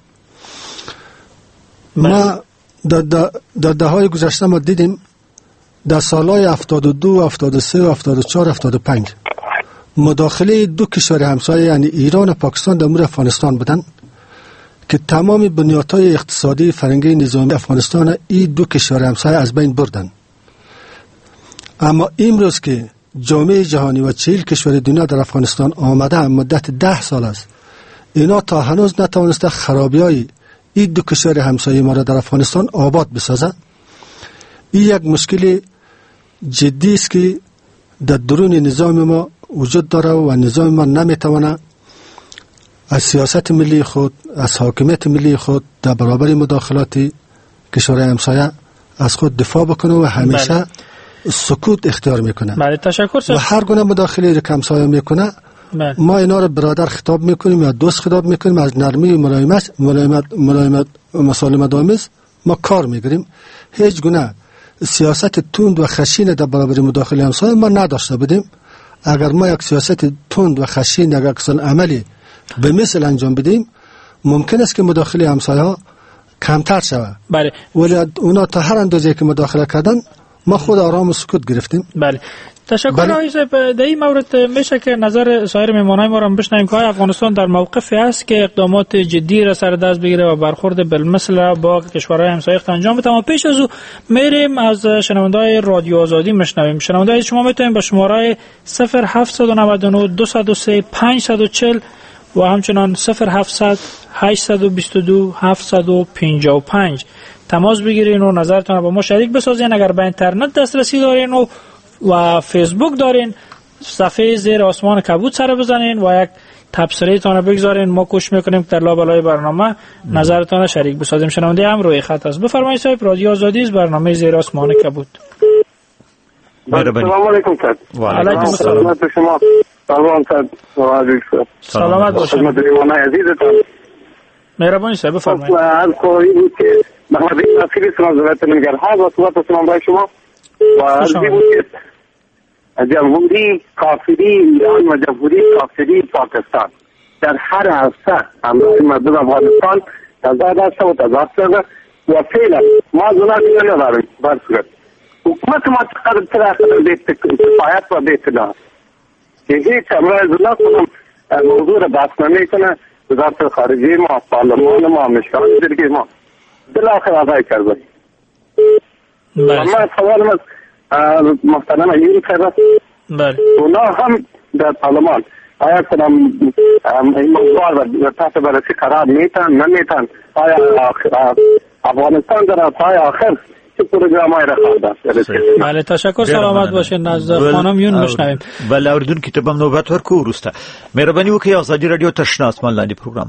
S12: ما در دههای گذشته ما دیدیم در سالهای 72, 73 و 74, 75 مداخله دو کشور همسایه یعنی ایران و پاکستان در امور افغانستان بودن که تمام بنیادهای اقتصادی فرهنگی نظامی افغانستان این دو کشور همسایه از بین بردن. اما امروز که جامعه جهانی و 40 کشور دنیا در افغانستان آمده مدت 10 سال است، اینا تا هنوز نتوانسته خرابی‌های این دو کشور همسایه ما را در افغانستان آباد بسازه. این یک مشکل جدی است که در درون نظام ما وجود داره و نظام ما نمیتونه از سیاست ملی خود، از حاکمیت ملی خود در برابر مداخلات کشورهای همسایه از خود دفاع بکنه و همیشه سکوت اختیار میکنه.
S7: بله، تشکر سر.
S12: و هر گونه مداخله که همسایه میکنه ما اینا رو برادر خطاب میکنیم یا دوست خطاب میکنیم، از نرمی و ملایمت مسالمت آمیز ما کار میگیریم. هیچ گونه سیاست تند و خشین در برابر مداخله همسایه ما نداشته بودیم. اگر ما یک سیاست تند و خشین اگر کسان عملی به مثل انجام بدیم ممکن است که مداخله همسایه ها کمتر شود.
S7: بله.
S12: ولی اونا تا هر اندازه که مداخله کردن ما خود آرام و سکوت گرفتیم.
S7: بله. تشکر آقای صاحب. در این مورد میشه که نظر سایر مهمانای ما را بشنویم که افغانستان در موقفی است که اقدامات جدی را سر دست بگیره و برخورد بالمثل با کشورهای همسایه انجام بده. اما پیش از او میریم از شنونده‌های رادیو آزادی میشنویم. شنونده‌های شما میتونید با شماره 0799 203 540 و همچنان 0700 822 755 تماس بگیرین و نظرتون را با ما شریک بسازین. اگر به اینترنت دسترسی دارین و فیسبوک دارین، صفحه زیر آسمان کبود سر بزنین و یک تبصره تان بگذارین. ما کوشش میکنیم که در لابلای برنامه نظرتان را شریک بسازیم. شنونده هم روی خط است. بفرمایید صاحب. رادیو آزادی است، برنامه زیر آسمان کبود.
S9: سلام علیکم صاحب.
S7: و علیکم السلام.
S9: شما سلام صاحب.
S7: سلامت باشید.
S9: خدمت دیوانه عزیزتان.
S7: مهربانی صاحب بفرمایید.
S9: از کوی که محمد اصلی سنوات نگرها و صحبت سلام برای شما و از جمهوری کافری ایران و جمهوری کافری پاکستان در هر عرصه همراه مردم افغانستان تضاد است و تضاد شده و فعلا ما ضرورتی نداریم. بر صورت حکومت ما چقدر طرح به کفایت و به اطلاع که هیچ امروز الله کنم موضوع را بحث نمیکنه. وزارت خارجه ما، پارلمان ما، مشکان درگی ما بالاخره آقای کرده. اما سوال محترم ایران کرده اونا هم در پارلمان آیا کنم این موضوع را تحت بررسی قرار میتن نمیتن؟ آیا افغانستان در پای آخر چه پروگرام های را خواهد؟
S7: بله تشکر. سلامت باشین. از خانم یون بشنویم.
S8: بله اوریدون که تبم نوبت ورکو ورسته مهربانی وکړئ آزادی رادیو تشنه اسمان لاندې پروگرام.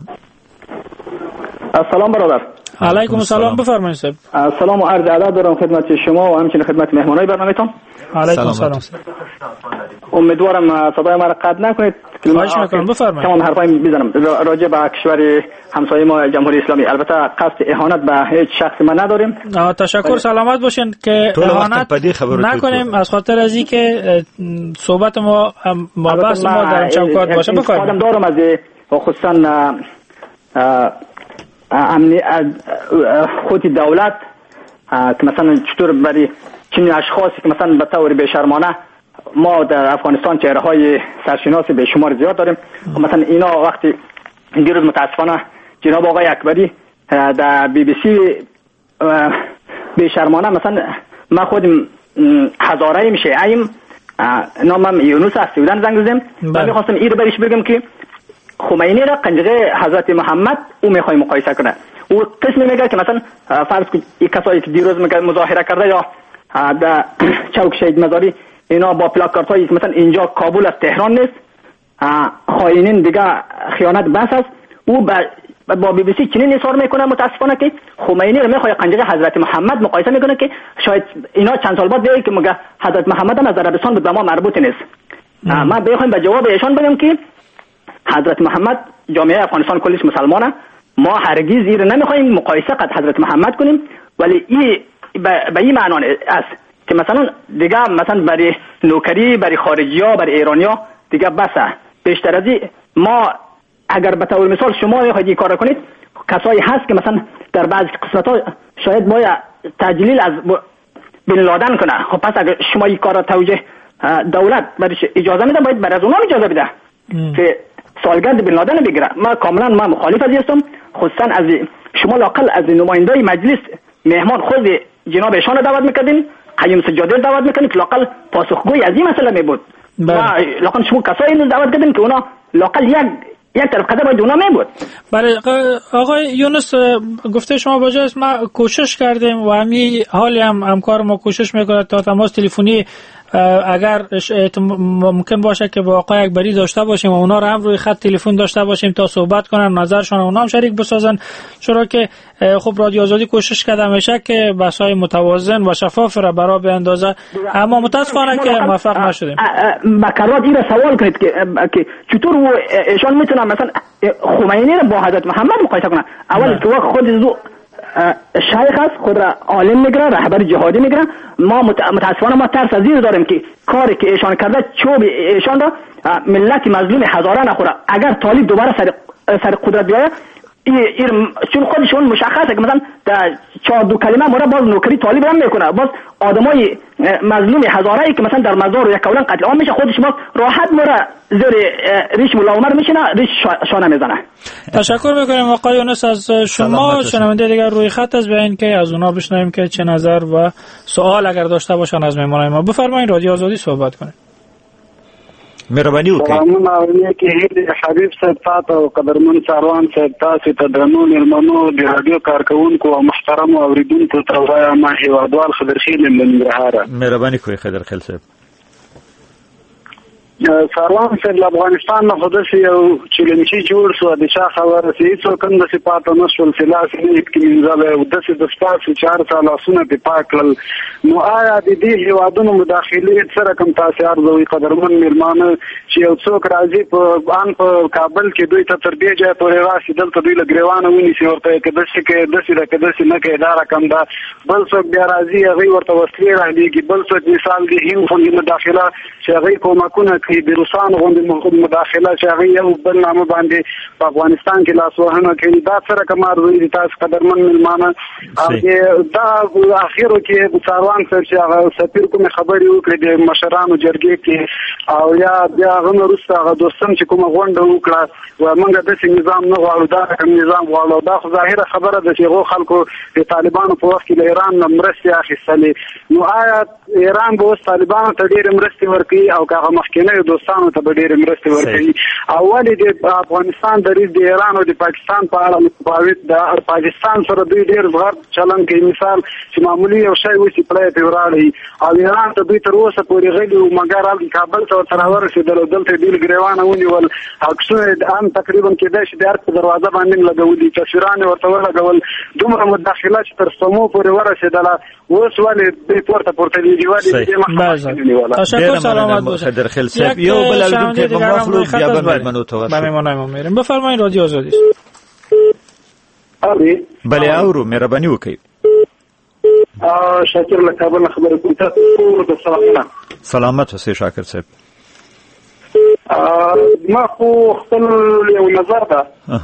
S15: سلام برادر.
S7: علیکم السلام. بفرمایید صاحب.
S15: سلام و عرض ادب دارم خدمت شما و همچنین خدمت مهمانای برنامه‌تان.
S7: علیکم السلام.
S15: امیدوارم صدای ما را قطع نکنید.
S7: خواهش می‌کنم بفرمایید.
S15: تمام حرفای بزنم راجع به کشور همسایه ما جمهوری اسلامی. البته قصد اهانت به هیچ شخصی ما نداریم.
S7: تشکر. سلامت باشین که اهانت نکنیم از خاطر از اینکه صحبت ما بحث ما در چوکات باشه. بفرمایید.
S15: دارم از خصوصا امنی خود دولت که مثلا چطور برای چنین اشخاصی که مثلا به طور بی‌شرمانه ما در افغانستان چهره‌های سرشناس به شمار زیاد داریم. مثلا اینا وقتی دیروز متاسفانه جناب آقای اکبری در بی بی سی بی‌شرمانه مثلا ما خودم هزاره میشه ایم نامم یونس است سودان زنگ زدم و می‌خواستم این رو برش بگم که خمینی را قنجقه حضرت محمد او میخوای مقایسه کنه. او قسمی میگه که مثلا فرض کن این کسایی که دیروز مظاهره کرده یا در چوک شهید مزاری اینا با پلاکارتایی که مثلا اینجا کابل از تهران نیست خائنین دیگه خیانت بس است. او با بی بی سی چنین اظهار میکنه متاسفانه که خمینی را میخواد قنجقه حضرت محمد مقایسه میکنه که شاید اینا چند سال بعد بیایی که میگه حضرت محمد هم از عربستان بود به ما مربوط نیست. ما بخوایم به جواب ایشان بگم که حضرت محمد جامعه افغانستان کلیش مسلمانه. ما هرگز این نمیخوایم مقایسه قد حضرت محمد کنیم ولی این به این معنی است که مثلا دیگه مثلا برای نوکری برای خارجی ها برای ایرانی ها دیگه بسه. بیشتر از این ما اگر به طور مثال شما میخواید این کار کنید کسایی هست که مثلا در بعض قسمت ها شاید باید تجلیل از بن لادن کنه. خب پس اگر شما این کار را توجه دولت برایش اجازه میده باید برای از اونها اجازه بده که سالگرد بن لادن بگیره. ما کاملا مخالف از هستم. خصوصا از شما لاقل از نمایندای مجلس مهمان خود جناب ایشان رو دعوت میکردین قیم سجاده دعوت میکنید لاقل پاسخگوی از این مسئله میبود. لاقل شما کسایی رو دعوت کردین که اونا لاقل یک طرف قدر باید اونا میبود.
S7: بله آقای یونس گفته شما باجاست ما کوشش کردیم و همین حالی هم همکار ما کوشش میکنه تا تماس تلفنی اگر ممکن باشه که با آقای اکبری داشته باشیم و اونا رو هم روی خط تلفن داشته باشیم تا صحبت کنن نظرشون اونا هم شریک بسازن. چرا که خب رادیو آزادی کوشش کرده همیشه که بحث‌های متوازن و شفاف را برای بیاندازه اما متاسفانه که موفق نشدیم.
S15: بکرات این سوال کنید که چطور ایشان میتونن مثلا خمینی رو با حضرت محمد مقایسه کنن؟ اول که خود شیخ است خود را عالم میگیره رهبر جهادی میگیره. ما متاسفانه ما ترس از این داریم که کاری که ایشان کرده چوب ایشان را ملت مظلوم هزاره نخوره. اگر طالب دوباره سر قدرت بیاید چون خودشون مشخصه که مثلا در 4 کلمه مورا باز نوکری طالب هم میکنه باز آدمای مظلوم هزاره‌ای که مثلا در مزار و یک کولن قتل عام میشه خودش باز راحت مورا زیر ریش مولا عمر میشینه ریش شانه میزنه.
S7: تشکر میکنیم آقای یونس از شما. شنونده دیگر روی خط از بیاین که از اونا بشنویم که چه نظر و سوال اگر داشته باشن از مهمانای ما. بفرمایید رادیو آزادی صحبت کنید.
S8: مهرباني وکړئ.
S9: سلامونه اورئ کې حبیب صاحب تاسو او قدرمن ساروان صاحب تاسو ته درنو مېلمنو د رادیو کارکونکو او محترم اوریدونکو ته وایم ما هیوادوال خضرخیل ننګرهار.
S8: مهرباني کوئ خضرخیل صاحب.
S9: ساروان صاحب افغانستان نه خودش یو چیلنجي جوړ شو د شاه خبره سي څو کنده صفات نشول فلاس نه کې منځله او د څه د سپاسو 4 سال اسونه په پاکل نو آیا د دې هیوادونو مداخله سره کوم تاثیر دوی قدرمن مېلمانه چې یو څوک راځي په کابل کې دوی ته تر دې ځای پورې راشي دلته دوی لګریوانه ونی سي ورته کې د څه نه کې اداره کوم دا بل څوک بیا راځي هغه ورته وسلې راځي بل څوک مثال دی هیڅ مداخله چې هغه کومکونه د روسانو غوندې مداخله چې هغه یو بل نامه باندې په افغانستان کې لاسوهنه کوي. دا سره کومار وی تاسو قدرمن ملمانه او دا اخیرو کې څاروان سره چې هغه سفیر کوم خبرې وکړي د مشرانو جرګې کې او یا بیا هغه روسه هغه دوستم چې کومه غونډه وکړه و موږ د نظام نه غواړو دا کوم نظام غواړو. دا خو ظاهره خبره ده چې هغه خلکو د طالبانو په وخت کې له ایران نه مرستې اخیستلې. نو آیا ایران به اوس طالبانو ته ډېرې مرستې ورکوي او که هغه مخکینیو دوستانو ته به ډېرې مرستې ورکوي؟ او ولې د افغانستان دریځ د ایران او د پاکستان په اړه متفاوت ده؟ پاکستان سره دوی ډېر زغرد چلند کوي، مثال چې معمولي یو شی وشي پلی پرې وراړي او ایران ته دوی تر اوسه پورې غلي وو مګر کابل ته ورته راورسېدل او دلته یې دوی ګریوانه ونیول. عکسونه یې هم تقریبا کېدای شي د هر په دروازه باندې لګولي، تصویران یې ورته ولګول. دومره مداخله چې تر سمو پورې ورسېدله. اوس ولې دوی پورته لیږي؟ ولې دې مخه ونیوله؟
S7: تشکر، سلامت باشید.
S8: خدر خیل یو بل اودونکو به مخلو بیا به مهمانو تو
S7: واسه مهمانای ما میریم. بفرمایید رادیو آزادی.
S8: بله اورو مهرباني وکړئ.
S9: شاکر له کابل خبرې کوم. تاسو د
S8: سلامت اوسئ شاکر صاحب.
S9: ما خو خپل یو نظر ده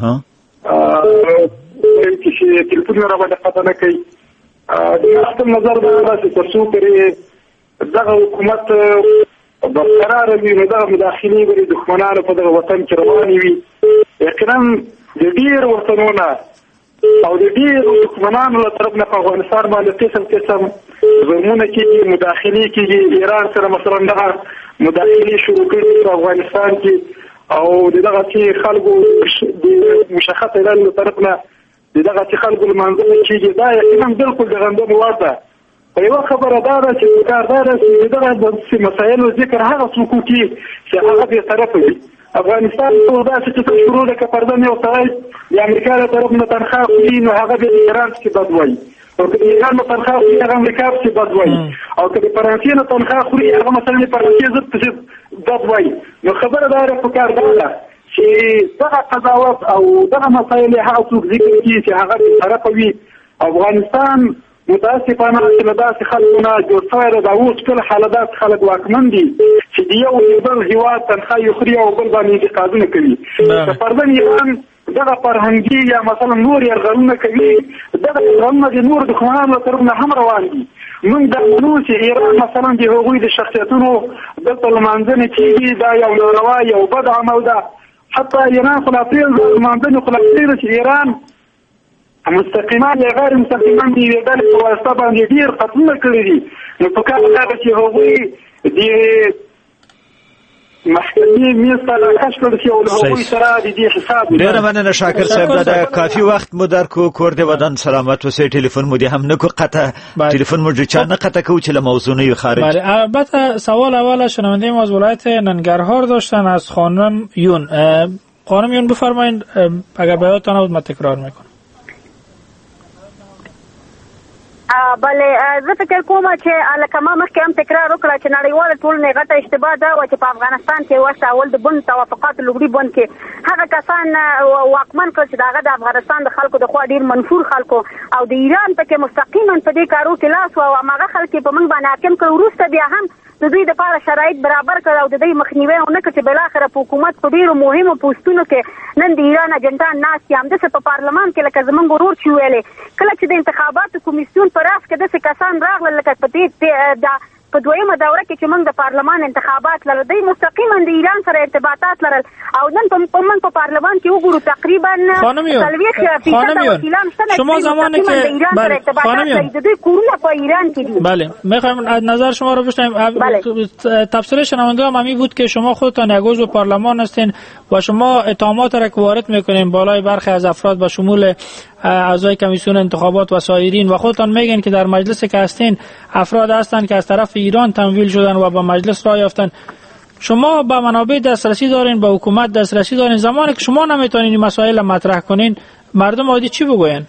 S9: چې تلیفون را باندې پته نه کوي. خپل نظر ده چې تر څو پورې دغه حکومت برقراره وي نو دغه مداخلې به د دښمنانو په دغه وطن کې روانې وي. یقینا د ډېر وطنونه او د ډېرو دښمنانو له طرف نه په افغانستان باندې قسم ظلمونه کېږي، مداخلې کېږي. ایران سره مثلا دغه مداخلې شروع کړي په افغانستان کې او د دغه چې خلکو د مشخص اعلان له طرف نه د دغه چې خلکو لمانځنه کېږي. دا یقینا بالکل د غندنې وړ ده. یوه خبره دا ده چې کار دا ده چې دغه مسایلو ذکر هغه څوک وکړي چې هغه بې طرفه وي. افغانستان ټول داسې چې شروع ده که پردن یو سړی د امریکا له طرف نه تنخواه اخلي نو هغه به د ایران پسې بد وایي، او که د ایران نه تنخواه اخلي هغه امریکا پسې بد وایي، او که د فرانسې نه تنخواه خوري هغه مثلا د فرانسې ضد پسې بد وایي. نو خبره دا ده پکار دا ده چې دغه قضاوت او دغه مسایل هغه څوک ذکر کړي چې هغه بې طرفه وي. افغانستان متاسفانه چې له داسې خلکو نه جوړ شوی ده. دا اوس ټول حالات خلک واکمن دي چې د یو بل هېواد تنخواه خوري او بل باندې انتقادونه کوي. که فردن ایران دغه فرهنګي یا مثلا نور یرغلونه کوي، دغه یرغلونه د نور دښمنانو له طرف نه هم روان دي. موږ دا منو چې ایران مثلا د هغوی د شخصیتونو دلته لمانځنې کېږي، دا یو ناروا یو بد عمل ده. حتی ایران خو لا پرېږده لمانځنې خو لا پرېږده چې ایران مستقیما یا غیر مستقیما د یوې ډلې په واسطه باندې ډېر قتلونه کړي دي. نو په کار دا ده چې هغوی د محکمې میز ته راکش کړل شي او له هغوی سره د دې حساب وکړي.
S8: ډېره مننه شاکر صاحب. دا کافي وخت مو درکړو. کور دې ودان سلامت اوسئ. ټلیفون مو دې هم نه کو قطع، ټلیفون مو چا نه قطع کوو چې له موضوع نه خارج.
S7: بله، البته سوال اول شنونده ما از ولایت ننگرهار داشتن از خانم یون. خانم یون بفرمایید، اگر به یادتان بود من تکرار میکنم.
S13: بله، زه فکر کوم چې لکه ما مخکې هم تکرار وکړه چې نړیواله ټولنې غټه اشتباه دا وه چې په افغانستان کې وسه اول د بن توافقاتو لومړي بند کې هغه کسان واکمن کړل چې د هغه د افغانستان د خلکو د خوا ډېر منفور خلکو او د ایران پکې مستقیما په دې کارو کې لاس و او هماغه خلک یې په موږ باندې حاکم کړ. وروسته بیا هم د دوی دپاره شرایط برابر کړ او د دوی مخنیوی ونه کړ چې بالاخره په حکومت په ډېرو مهمو پوسټونو کې نن د ایران اجنټان ناست دي. همداسې په پارلمان کې لکه زموږ ورور چې ویلې کله چې د انتخاباتو کمیسیون په راس کې داسې کسان راغلل لکه په دې په دویمه دوره کې چې موږ د پارلمان انتخابات لرل، دوی مستقیما د ایران سره ارتباطات لرل او نن موږ په پارلمان کې وګورو تقریبا 40% وکیلان شته
S7: شما زمانی که
S13: د دوی کورونه په ایران کې دي.
S7: بله، میخوایم نظر شما رو بشنویم. تفسیر شنونده هم همین بود که شما خودتان یک عضو پارلمان هستین و شما اتهامات را که وارد میکنین بالای برخی از افراد به شمول اعضای کمیسیون انتخابات و سایرین و خودتان میگن که در مجلس که هستین افراد هستند که از طرف ایران تمویل شدن و به مجلس راه یافتن. شما به منابع دسترسی دارین، به حکومت دسترسی دارین. زمانی که شما نمیتونین این مسائل مطرح کنین مردم عادی چی بگوین؟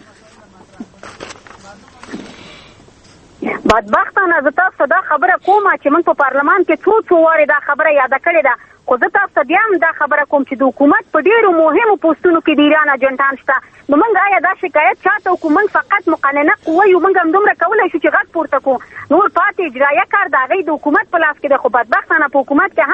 S13: بدبختانه زه تاسو دا خبره کوم چې موږ په پارلمان کې څو وارې دا خبره یاده کړې ده، خو زه تاسو ته بیا هم دا خبره کوم چې د حکومت په ډېرو مهمو پوسټونو کې د ایران اجنټان شته. نو موږ آیا دا شکایت چاته وکړو؟ موږ فقط مقننه قوه یو، موږ هم دومره کولی شو چې غږ پورته کړو. نور پاتې اجرایه کار د هغوی د حکومت په لاس کې دی، خو بدبختانه په حکومت کې هم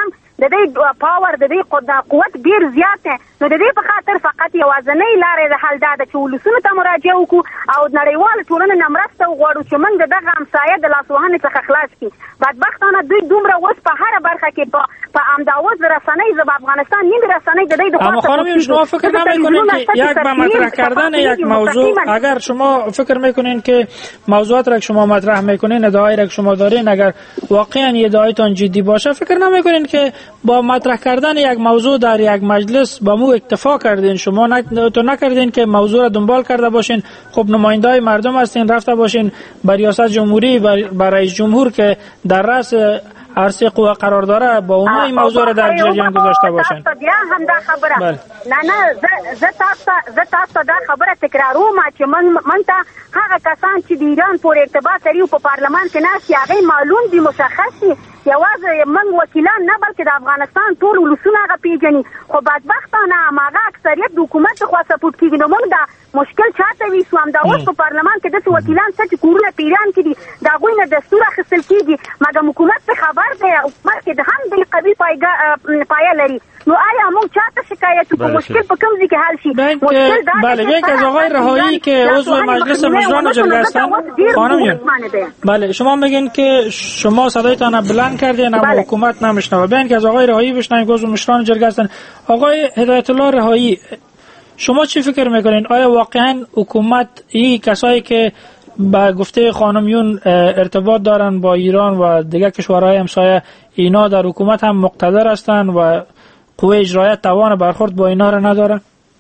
S13: د دې پاور د دې قوت ډیر زیات دی. نو د دې په خاطر فقط یوازینۍ لارې د حل دا ده چې ولسونو ته مراجعه وکړو او نړیوال ټولنې نه مرسته وغواړو چې موږ د دغه همسایه د لاسوهنې څخه خلاص کړي. بدبختانه دوی دومره اوس په هره برخه کې په امداوز رسنۍ زب افغانستان نیم رسنۍ د دې
S7: اما خانم شما فکر نمی‌کنید که یک به مطرح کردن یک موضوع، اگر شما فکر میکنین که موضوعات را که شما مطرح میکنین، ادعایی را که شما دارین، اگر واقعا ادعایتان جدی باشه، فکر نمیکنین که با مطرح کردن یک موضوع در یک مجلس با مو اکتفا کردین؟ شما تو نکردین که موضوع را دنبال کرده باشین؟ خب نمایندای مردم هستین، رفته باشین بر ریاست جمهوری، بر رئیس جمهور که در رأس عرصه قوه قرار داره، با اونها این موضوع را در جریان گذاشته باشین.
S13: هم دا خبره نه زه تاسو دا خبره تکراروم چې من ته هغه کسان چې د ایران پورې ارتباط لري په پارلمان کې ناست هغه معلوم دي، مشخص دي. یوازې من وکیلان نه بلکې د افغانستان ټول ولسونه هغه پیژني. خو بدبختانه هماغه اکثریت د حکومت څخه سپورټ کیږي. نو موږ دا مشکل چاته ویسو هم دا اوس په پارلمان کې داسې وکیلان څه چې کورونه په ایران کې دي د هغوی نه دستور اخیستل کیږي، مګر حکومت څه خبر دی؟ حکومت کې هم د قوي پایه لري. نو آیا موږ چاته شکایت وکړو؟ مشکل په کوم ځای کې حل شي؟ مشکل دا
S7: بله یک از آقای رهایی که عضو مجلس مجران جرگه هستند. خانم جان بله شما میگین که شما صدایتان بلند کردین اما حکومت نمیشنوه. بیاین که از آقای رهایی بشنویم که عضو مجران جرگه هستند. آقای هدایت الله رهایی، شما چی فکر میکنین؟ آیا واقعا حکومت این کسایی که با گفته خانم یون ارتباط دارن با ایران و دیگر کشورهای همسایه، اینا در حکومت هم مقتدر هستند و قوه اجرایی توان برخورد با اینا را نداره؟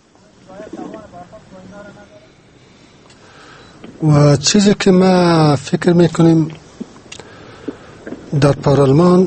S12: و چیزی که ما فکر میکنیم در پارلمان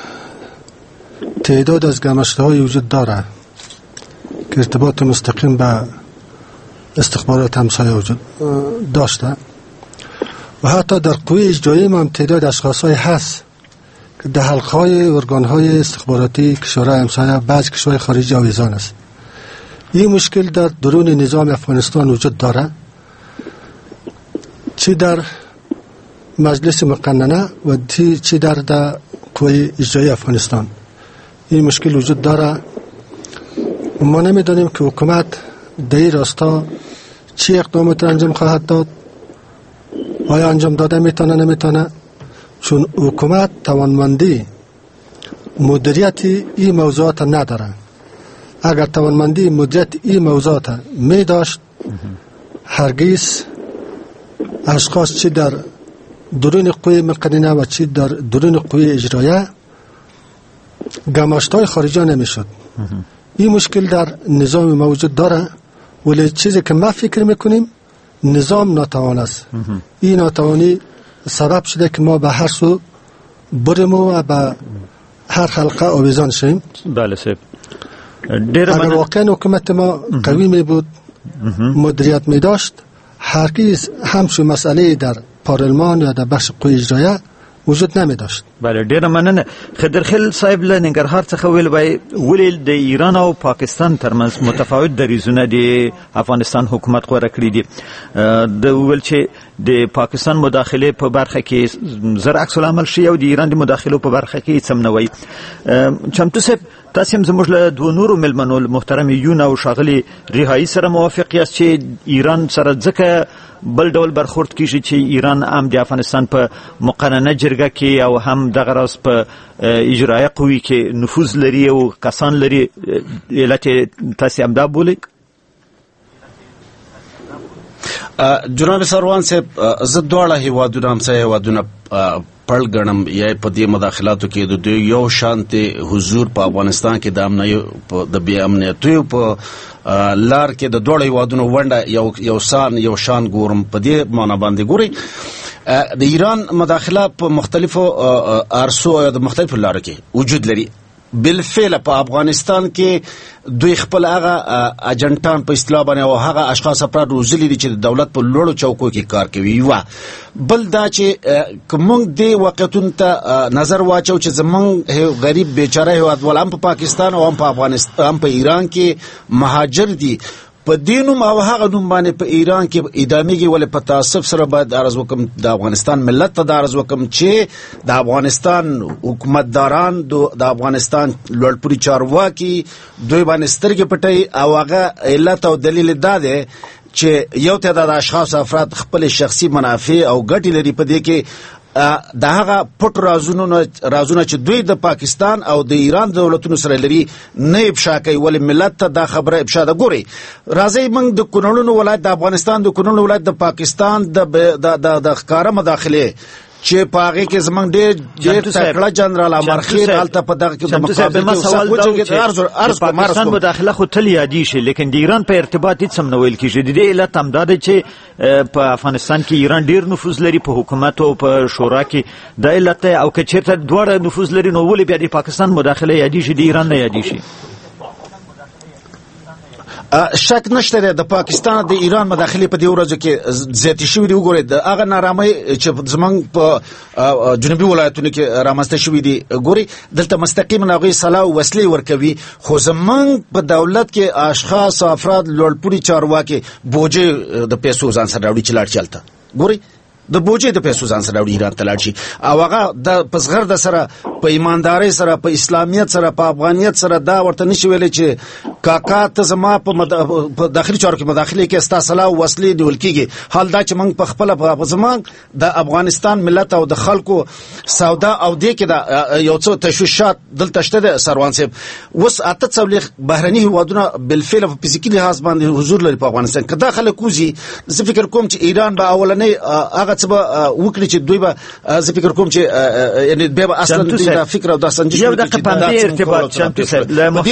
S12: تعداد از گماشته‌های وجود داره که ارتباط مستقیم به استخبارات همسایه وجود داشته و حتی در قوه اجرایی هم تعداد اشخاص‌های هست که در حلقه‌های ارگان‌های استخباراتی کشورهای همسایه بعض کشورهای خارجی آویزان است. این مشکل در درون نظام افغانستان وجود داره، چی در مجلس مقننه و چی در قوه اجرایی افغانستان این مشکل وجود داره. ما نمیدانیم که حکومت در این راستا چی اقدامات انجام خواهد داد، آیا انجام داده میتونه نمیتونه، چون حکومت توانمندی مدیریت این موضوعات نداره. اگر توانمندی مدیریت این موضوعات می داشت هرگز اشخاص چی در درون قوه مقننه و چی در درون قوه اجرایه گماشت‌های خارجی نمیشد. این مشکل در نظام موجود داره، ولی چیزی که ما فکر میکنیم نظام ناتوان است. این ناتوانی سبب شده که ما به هر سو بریم و به هر حلقه آویزان شیم.
S8: بله سیب.
S12: اگر واقعا حکومت ما قوی می بود، مدیریت می داشت، هرگز همچون مسئله در پارلمان یا در بخش قوه اجرایه وجود نمی داشت.
S8: بله ډیره مننه. خضرخیل صاحب له ننګرهار څخه ویل وای ولې د ایران او پاکستان ترمنځ متفاوت دریځونه د افغانستان حکومت غوړه کړی دي. د ویل چې د پاکستان مداخله په برخه کې زر عکس العمل شي او د ایران د مداخله په برخه کې هیڅ هم نه وای. چمتو صاحب تاسو هم زموږ له دوه نورو ملمنو محترم یون او شاغلي رهایی سره موافق یاست چې ایران سره ځکه بل ډول برخورد کیږي چې ایران هم د افغانستان په مقننه جرګه کې او هم دغه راز په اجرایه قوی کې نفوذ لري او کسان لري، علت تاسو هم دا بولئ؟
S14: جناب سروان صاحب، زه دواړه هیوادونه همسایه هیوادونه پړ ګڼم یا په دې مداخلاتو کې د یو شانتي حضور په افغانستان کې د بې امنیتیو په لار کې د دوړ هیوادونو ونډه یو شان ګورم. په دې معنا باندې ګوري د ایران مداخله په مختلفو ارسو یا د مختلفو لارو کې وجود لري. بالفعل په افغانستان کې دوی خپل هغه اجنټان په اصطلاح باندې او هغه اشخاص افراد روزلي دي چې د دولت په لوړو چوکو کې کار کوي. بل دا چې کوم دې واقعیتونو ته نظر واچو چې زمونږ غریب بیچاره هیوادوال هم په پاکستان او هم په افغانستان هم په ایران کې مهاجر دي، په دینوم او هغه نوم باندې په ایران کې ادامېږي. ولې په تاسف سره باید عرض وکم د افغانستان ملت ته عرض وکم چې د افغانستان حکومتداران د افغانستان لوړپوړي چارواکي دوی باندې سترګې پټي او هغه علت او دلیل دا دی چې یو تعداد اشخاص افراد خپل شخصي منافع او ګټې لري په دې کې د هغه پټ رازونه چې دوی د پاکستان او د ایران دولتونو سره لري نه افشا کوي. ولې ملت ته دا خبره افشا ده. ګوري راځي موږ د کونړونو ولایت د افغانستان د کونړونو ولایت د پاکستان د ښکاره مداخله چې پاغه کې زمنګ ډېر تکړه جنرال امرخیر حالت په دغه کې د مقابل کې ارز
S8: پاکستان مداخله خو تل یادی شي، لیکن د ایران په ارتباط هیڅ هم نه ویل کیږي. د دې علت هم دا ده چې په افغانستان کې ایران ډېر نفوذ لري په حکومت او په شورا کې. د علت او که چیرته دواړه نفوذ لري نو ولې بیا د پاکستان مداخله یادی شي د ایران نه یادی شي؟
S14: شک نشته د پاکستان د ایران مداخله په دې ورځو کې زیاتې شوې دي. وګورئ د هغه نارامۍ چې زمونږ په جنوبي ولایتونو کې رامنځته شوې دي، ګورئ دلته مستقیما هغوی سلاح او وسلې ورکوي، خو زمونږ په دولت کې اشخاص او افراد لوړپوړي چارواکي بوجې د پیسو ځان سره راوړي چې لاړ شي هلته. ګورئ د بوجې د پیسو ځان سره راوړي ایران ته لاړ شي او هغه د په زغرده سره په ایماندارۍ سره په اسلامیت سره په افغانیت سره دا ورته نشي ویلی چې کاکا ته زما په داخلي چارو کې مداخله کې ستا سلاح او وسلې نیول کېږي. حال دا چې موږ په خپله په زموږ د افغانستان ملت او د خلکو سودا او دې کې دا یو څه تشویشات دلته شته د سروان صاحب. اوس 840 بهرني هیوادونه بالفعل په فزیکي لحاظ باندې حضور لري په افغانستان. که دا خلک وځي زه فکر کوم چې ایران به اولنۍ هغه څه به وکړي چې دوی به زه فکر کوم چې یعنی بیا به اصلا دوی دا فکر او دا سنجش
S8: یو دقیقه په دې ارتباط شمتو صاحب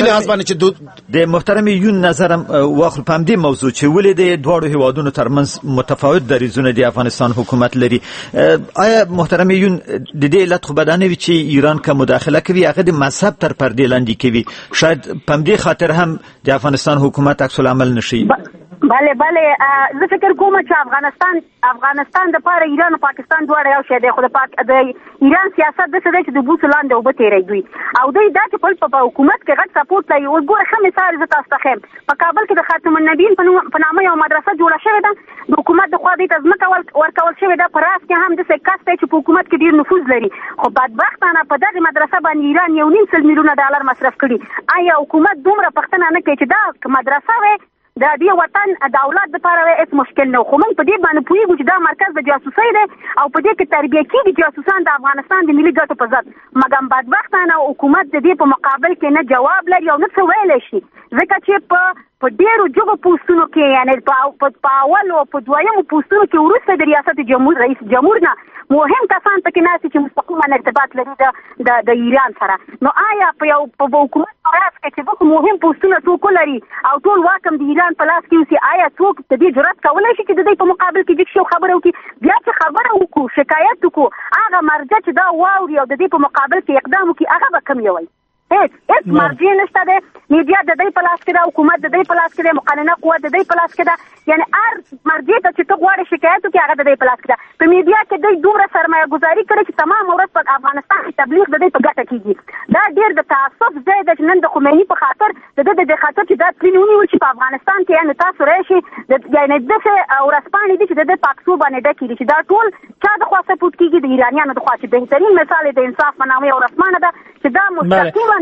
S8: د محترم یون نظرم واخل په دې موضوع چې ولې د دوړو هیوادونو ترمنځ متفاوت دریځونه د افغانستان حکومت لري. آیا محترم یون د دې علت خو بدانه وي چې ایران که مداخله کوي هغه د مذهب تر پردې لاندې کوي؟ شاید په دې خاطر هم د افغانستان حکومت عکس العمل نشي.
S13: بله زه فکر کوم چې افغانستان د پاره ایران او پاکستان دواړه یو شی دی، خو د ایران سیاست داسې دی چې د بوسو لاندې اوبه تېروي دوی او دوی دا چې په حکومت کې غټ سپورټ لري. اوس ګوره ښه مثال زه تاسو ته ښیم، په کابل کې د خاتم النبیین په نامه یوه مدرسه جوړه شوې ده، د حکومت د خوا دوی ته ځمکه ورکول شوې ده. په راس کې هم داسې کس دی چې په حکومت کې ډېر نفوذ لري، خو بدبختانه په دغې مدرسه باندې ایران $1.5 میلیونه مصرف کړي. آیا حکومت دومره پوښتنه نه کوي چې دا مدرسه وی د دې وطن د اولاد لپاره هیڅ مشکل نه؟ خو موږ په دې باندې پوهېږو چې دا مرکز د جاسوسۍ دی او په دې کې تربیه کېږي جاسوسان د افغانستان د ملي ګټو په ضد. مګر بدبختانه حکومت د دې په مقابل کې نه جواب لري او نه څه ویلی شي، ځکه چې په ډېرو جګو پوسټونو کې یعنې په اول او په دویمو پوسټونو کې وروسته د ریاست رئیس جمهور نه مهم کسان پکې ناست چې مستقیما ارتباط لري د ایران سره. نو آیا په حکومت راس کې چې دغه مهم پوسټونه څوک لري او ټول واکم د ایران په لاس کې اوسي، آیا څوک د دې جرأت کولی شي چې د دې په مقابل کې دغه خبره وکړي؟ بیا چې خبره وکړو شکایت وکړو هغه مرجع چې دا واوري او د دې په مقابل کې اقدام وکړي هغه به کوم یوي؟ هیڅ مرجع نشته دی. میډیا د دې په لاس کې ده، حکومت د دې په لاس کې ده، مقننه قوه د دې په لاس کې ده. یعنی هر مرجع ته چې ته غواړې شکایت وکړي هغه د دې په لاس کې ده. په میډیا کې دوی دومره سرمایه ګذاري کړې چې تمام ورځ په افغانستان کې تبلیغ د دې په ګټه کېږي. دا ډېر د تعصب ځای دی چې نن د خمیني په خاطر د دې خاطر چې دا پلین ونیول چې په افغانستان کې یعنې تاسو راشي یعنې داسې ورځپاڼې دي چې د دې پاکسو باندې ډکې دي چې دا ټول چا د خوا سپورټ کېږي؟ د ایرانیانو د خوا، چې بهترین مثال د انصاف په نامه یوه ورځپاڼه ده چې دا مستقیما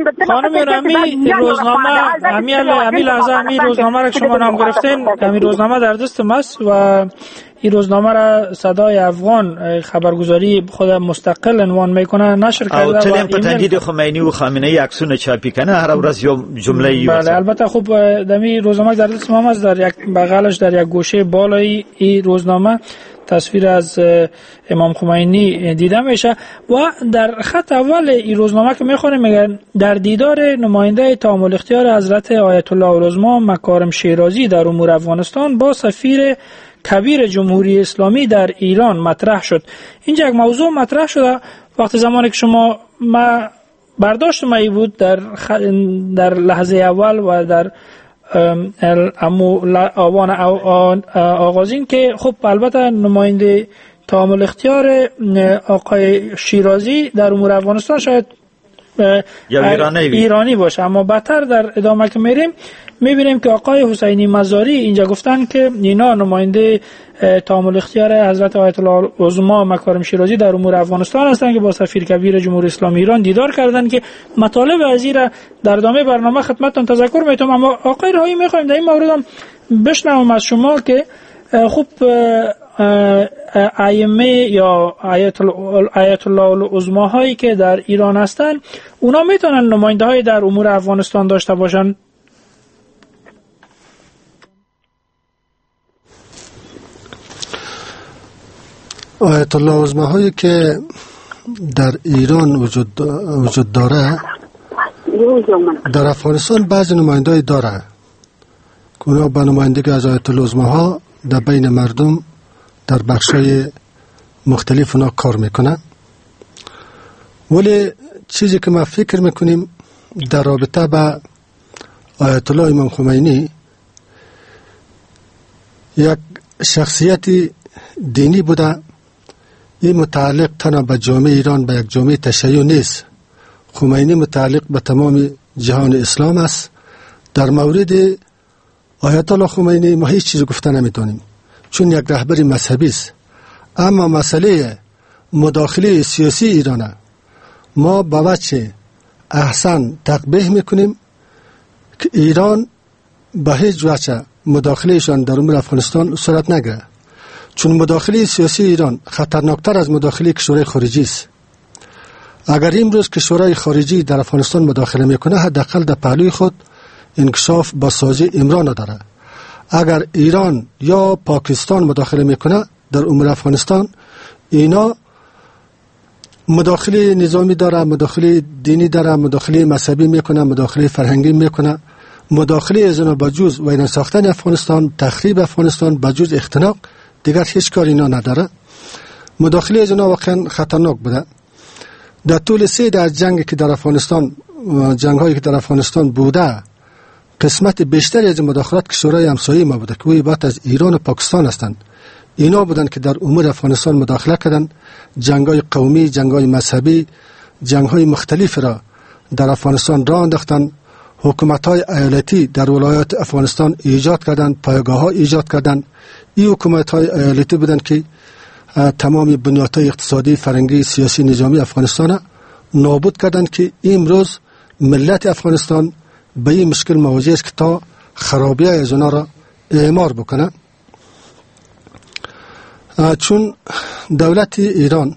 S7: همین روزنامه را شما نام گرفتین، همین روزنامه در دست ماست و این روزنامه را صدای افغان خبرگزاری خود مستقل عنوان میکنه، نشر کرده
S8: و تلیم په تندید خمینی و خامنه ای عکسونه چاپی کنه هر ورځ یو جمله ای.
S7: بله البته خب دمی روزنامه در دست ما است، در یک بغلش در یک گوشه بالای این روزنامه تصویر از امام خمینی دیده میشه و در خط اول این روزنامه که میخونیم میگن در دیدار نماینده تامل اختیار حضرت آیت الله العظما مکارم شیرازی در امور افغانستان با سفیر کبیر جمهوری اسلامی در ایران مطرح شد. اینجا یک موضوع مطرح شده وقتی زمانی که شما برداشت ما بود در لحظه اول و در آوان آغازین که خب البته نماینده تامل اختیار آقای شیرازی در امور افغانستان شاید ایرانی باشه. اما بعدتر در ادامه که میریم میبینیم که آقای حسینی مزاری اینجا گفتن که اینا نماینده تامل اختیار حضرت آیت الله العظما مکارم شیرازی در امور افغانستان هستند که با سفیر کبیر جمهوری اسلامی ایران دیدار کردن که مطالب از این را در ادامه برنامه خدمتتون تذکر میتونم. اما آقای رهایی میخوایم در این مورد هم بشنوم از شما که خب ائمه یا آیت الله العظما هایی که در ایران هستن اونا میتونن نماینده های در امور افغانستان داشته باشن؟
S12: آیت الله العظما هایی که در ایران وجود داره در افغانستان بعضی نماینده داره که اونا به نمایندگی از آیت الله العظما ها در بین مردم در بخشای مختلف اونا کار میکنن. ولی چیزی که ما فکر میکنیم در رابطه با آیت الله امام خمینی، یک شخصیت دینی بوده. این متعلق تنها به جامعه ایران، به یک جامعه تشیع نیست. خمینی متعلق به تمام جهان اسلام است. در مورد آیت الله خمینی ما هیچ چیز گفته نمیتونیم چون یک رهبر مذهبی است. اما مسئله مداخله سیاسی ایران ما با وجه احسن تقبیح میکنیم که ایران به هیچ وجه مداخلهشان در امور افغانستان صورت نگیره، چون مداخله سیاسی ایران خطرناکتر از مداخله کشورهای خارجی است. اگر امروز کشورهای خارجی در افغانستان مداخله میکنه، حداقل در پهلوی خود انکشاف با سازی امران نداره. اگر ایران یا پاکستان مداخله میکنه در امور افغانستان، اینا مداخله نظامی داره، مداخله دینی داره، مداخله مذهبی میکنه، مداخله فرهنگی میکنه. مداخله از اینا بجز ویران ساختن افغانستان، تخریب افغانستان، بجز اختناق دیگر هیچ کاری اینا نداره. مداخله از اینا واقعا خطرناک بوده. در طول 3 از جنگی که در افغانستان، جنگ‌هایی که در افغانستان بوده، قسمت بیشتری از مداخلات کشورهای همسایه ما بوده که عبارت از ایران و پاکستان هستند. اینا بودن که در امور افغانستان مداخله کردن، جنگ‌های قومی، جنگ‌های مذهبی، جنگ‌های مختلف را در افغانستان راه انداختن. حکومت‌های ایالتی در ولایات افغانستان ایجاد کردن، پایگاه‌ها ایجاد کردن. این حکومت‌های ایالتی بودن که تمام بنیادهای اقتصادی، فرهنگی، سیاسی، نظامی افغانستان نابود کردن که امروز ملت افغانستان به این مشکل مواجه است که تا خرابی‌های از اونا را اعمار بکنه. چون دولت ایران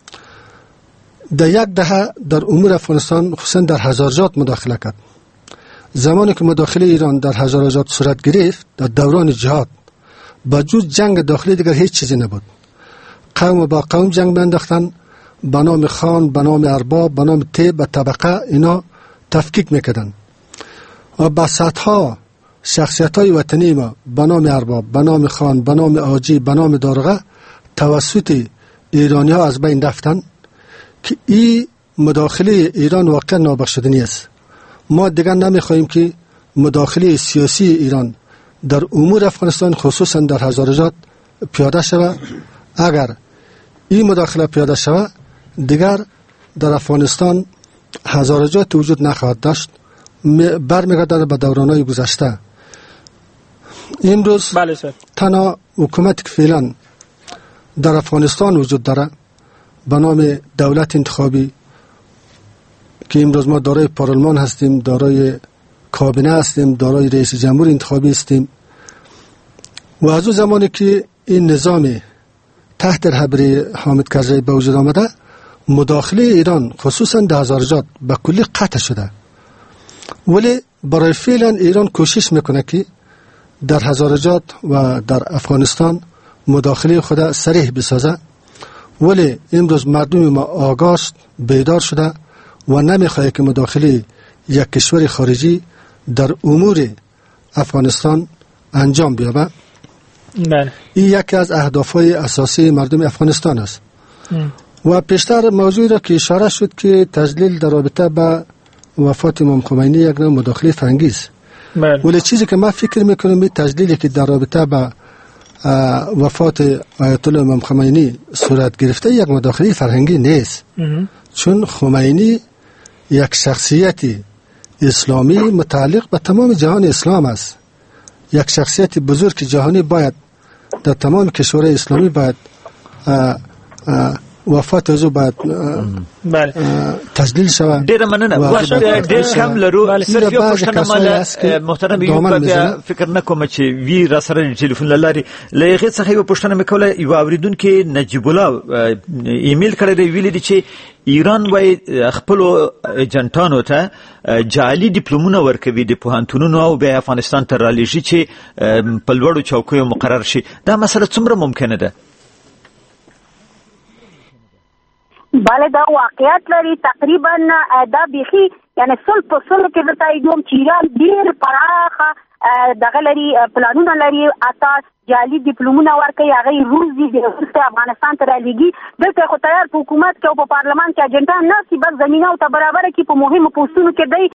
S12: در 1 دهه در امور افغانستان خصوصا در هزارجات مداخله کرد. زمانی که مداخله ایران در هزارجات صورت گرفت، در دوران جهاد، با جز جنگ داخلی دیگر هیچ چیزی نبود. قوم با قوم جنگ مینداختن، به نام خان، به نام ارباب، به نام طیب و طبقه اینا تفکیک میکردن. و با صدها شخصیت‌های وطنی ما به نام ارباب، به نام خان، به نام آجی، به نام دارغه توسط ایرانی‌ها از بین رفتن که این مداخله ایران واقعا نابخشودنی است. ما دیگر نمیخواهیم که مداخله سیاسی ایران در امور افغانستان خصوصا در هزارجات پیاده شود. اگر این مداخله پیاده شود، دیگر در افغانستان هزارجات وجود نخواهد داشت. برمیگردد به دورانهای گذشته. امروز تنها حکومت که فعلا در افغانستان وجود داره به نام دولت انتخابی که امروز ما دارای پارلمان هستیم، دارای کابینه هستیم، دارای رئیس جمهور انتخابی هستیم. و از اون زمانی که این نظام تحت رهبری حامد کرزی به وجود آمده، مداخله ایران خصوصا در هزارجات به کلی قطع شده. ولی برای فعلا ایران کوشش میکنه که در هزارجات و در افغانستان مداخله خود صریح بسازه. ولی امروز مردم ما آگاه بیدار شده و نمیخواد که مداخله یک کشور خارجی در امور افغانستان انجام بیابه. این یکی از اهدافهای اساسی مردم افغانستان است. و پیشتر موضوعی را که اشاره شد که تجلیل در رابطه با وفات امام خمینی یک نوع مداخله فرهنگی است. ولی چیزی که ما فکر میکنم این تجلیلی که در رابطه با وفات آیت الله امام خمینی صورت گرفته یک مداخله فرهنگی نیست. چون خمینی یک شخصیت اسلامی متعلق به تمام جهان اسلام است. یک شخصیت بزرگ جهانی باید در تمام کشورهای اسلامی باید وفات از او باید تجلیل شود.
S8: ډیره مننه. ډیر کم لرو. صرف یو پوښتنه مله محترم ایوب فکر نه کوم چې وی را سره ټلیفون لاري لغه څخه یو پوښتنه مکوله. یو اوریدونکو نجیب الله ایمیل کړی دی، ویل دي چې ایران وای خپل ایجنټانو ته جعلي ډیپلومونه ورکوي د پوهنتونونو او بیا افغانستان ته رالیږي چې په لوړو چوکیو مقرر شي. دا مسله څومره ممکنه ده؟
S13: بله دا واقعیت لري تقریبا دا بیخي یعنی سل په سل کې درته ایدوم چې ایران ډېر پراخه دغه لري پلانونه لري اته جعلي ډیپلومونه ورکوي هغه روس دي د افغانستان ته رالیږي دلته خو تیار په حکومت کې او په پارلمان کې اجنډا نه سي بس زمینه او ته برابره کې په مهمو پوسټونو کې دی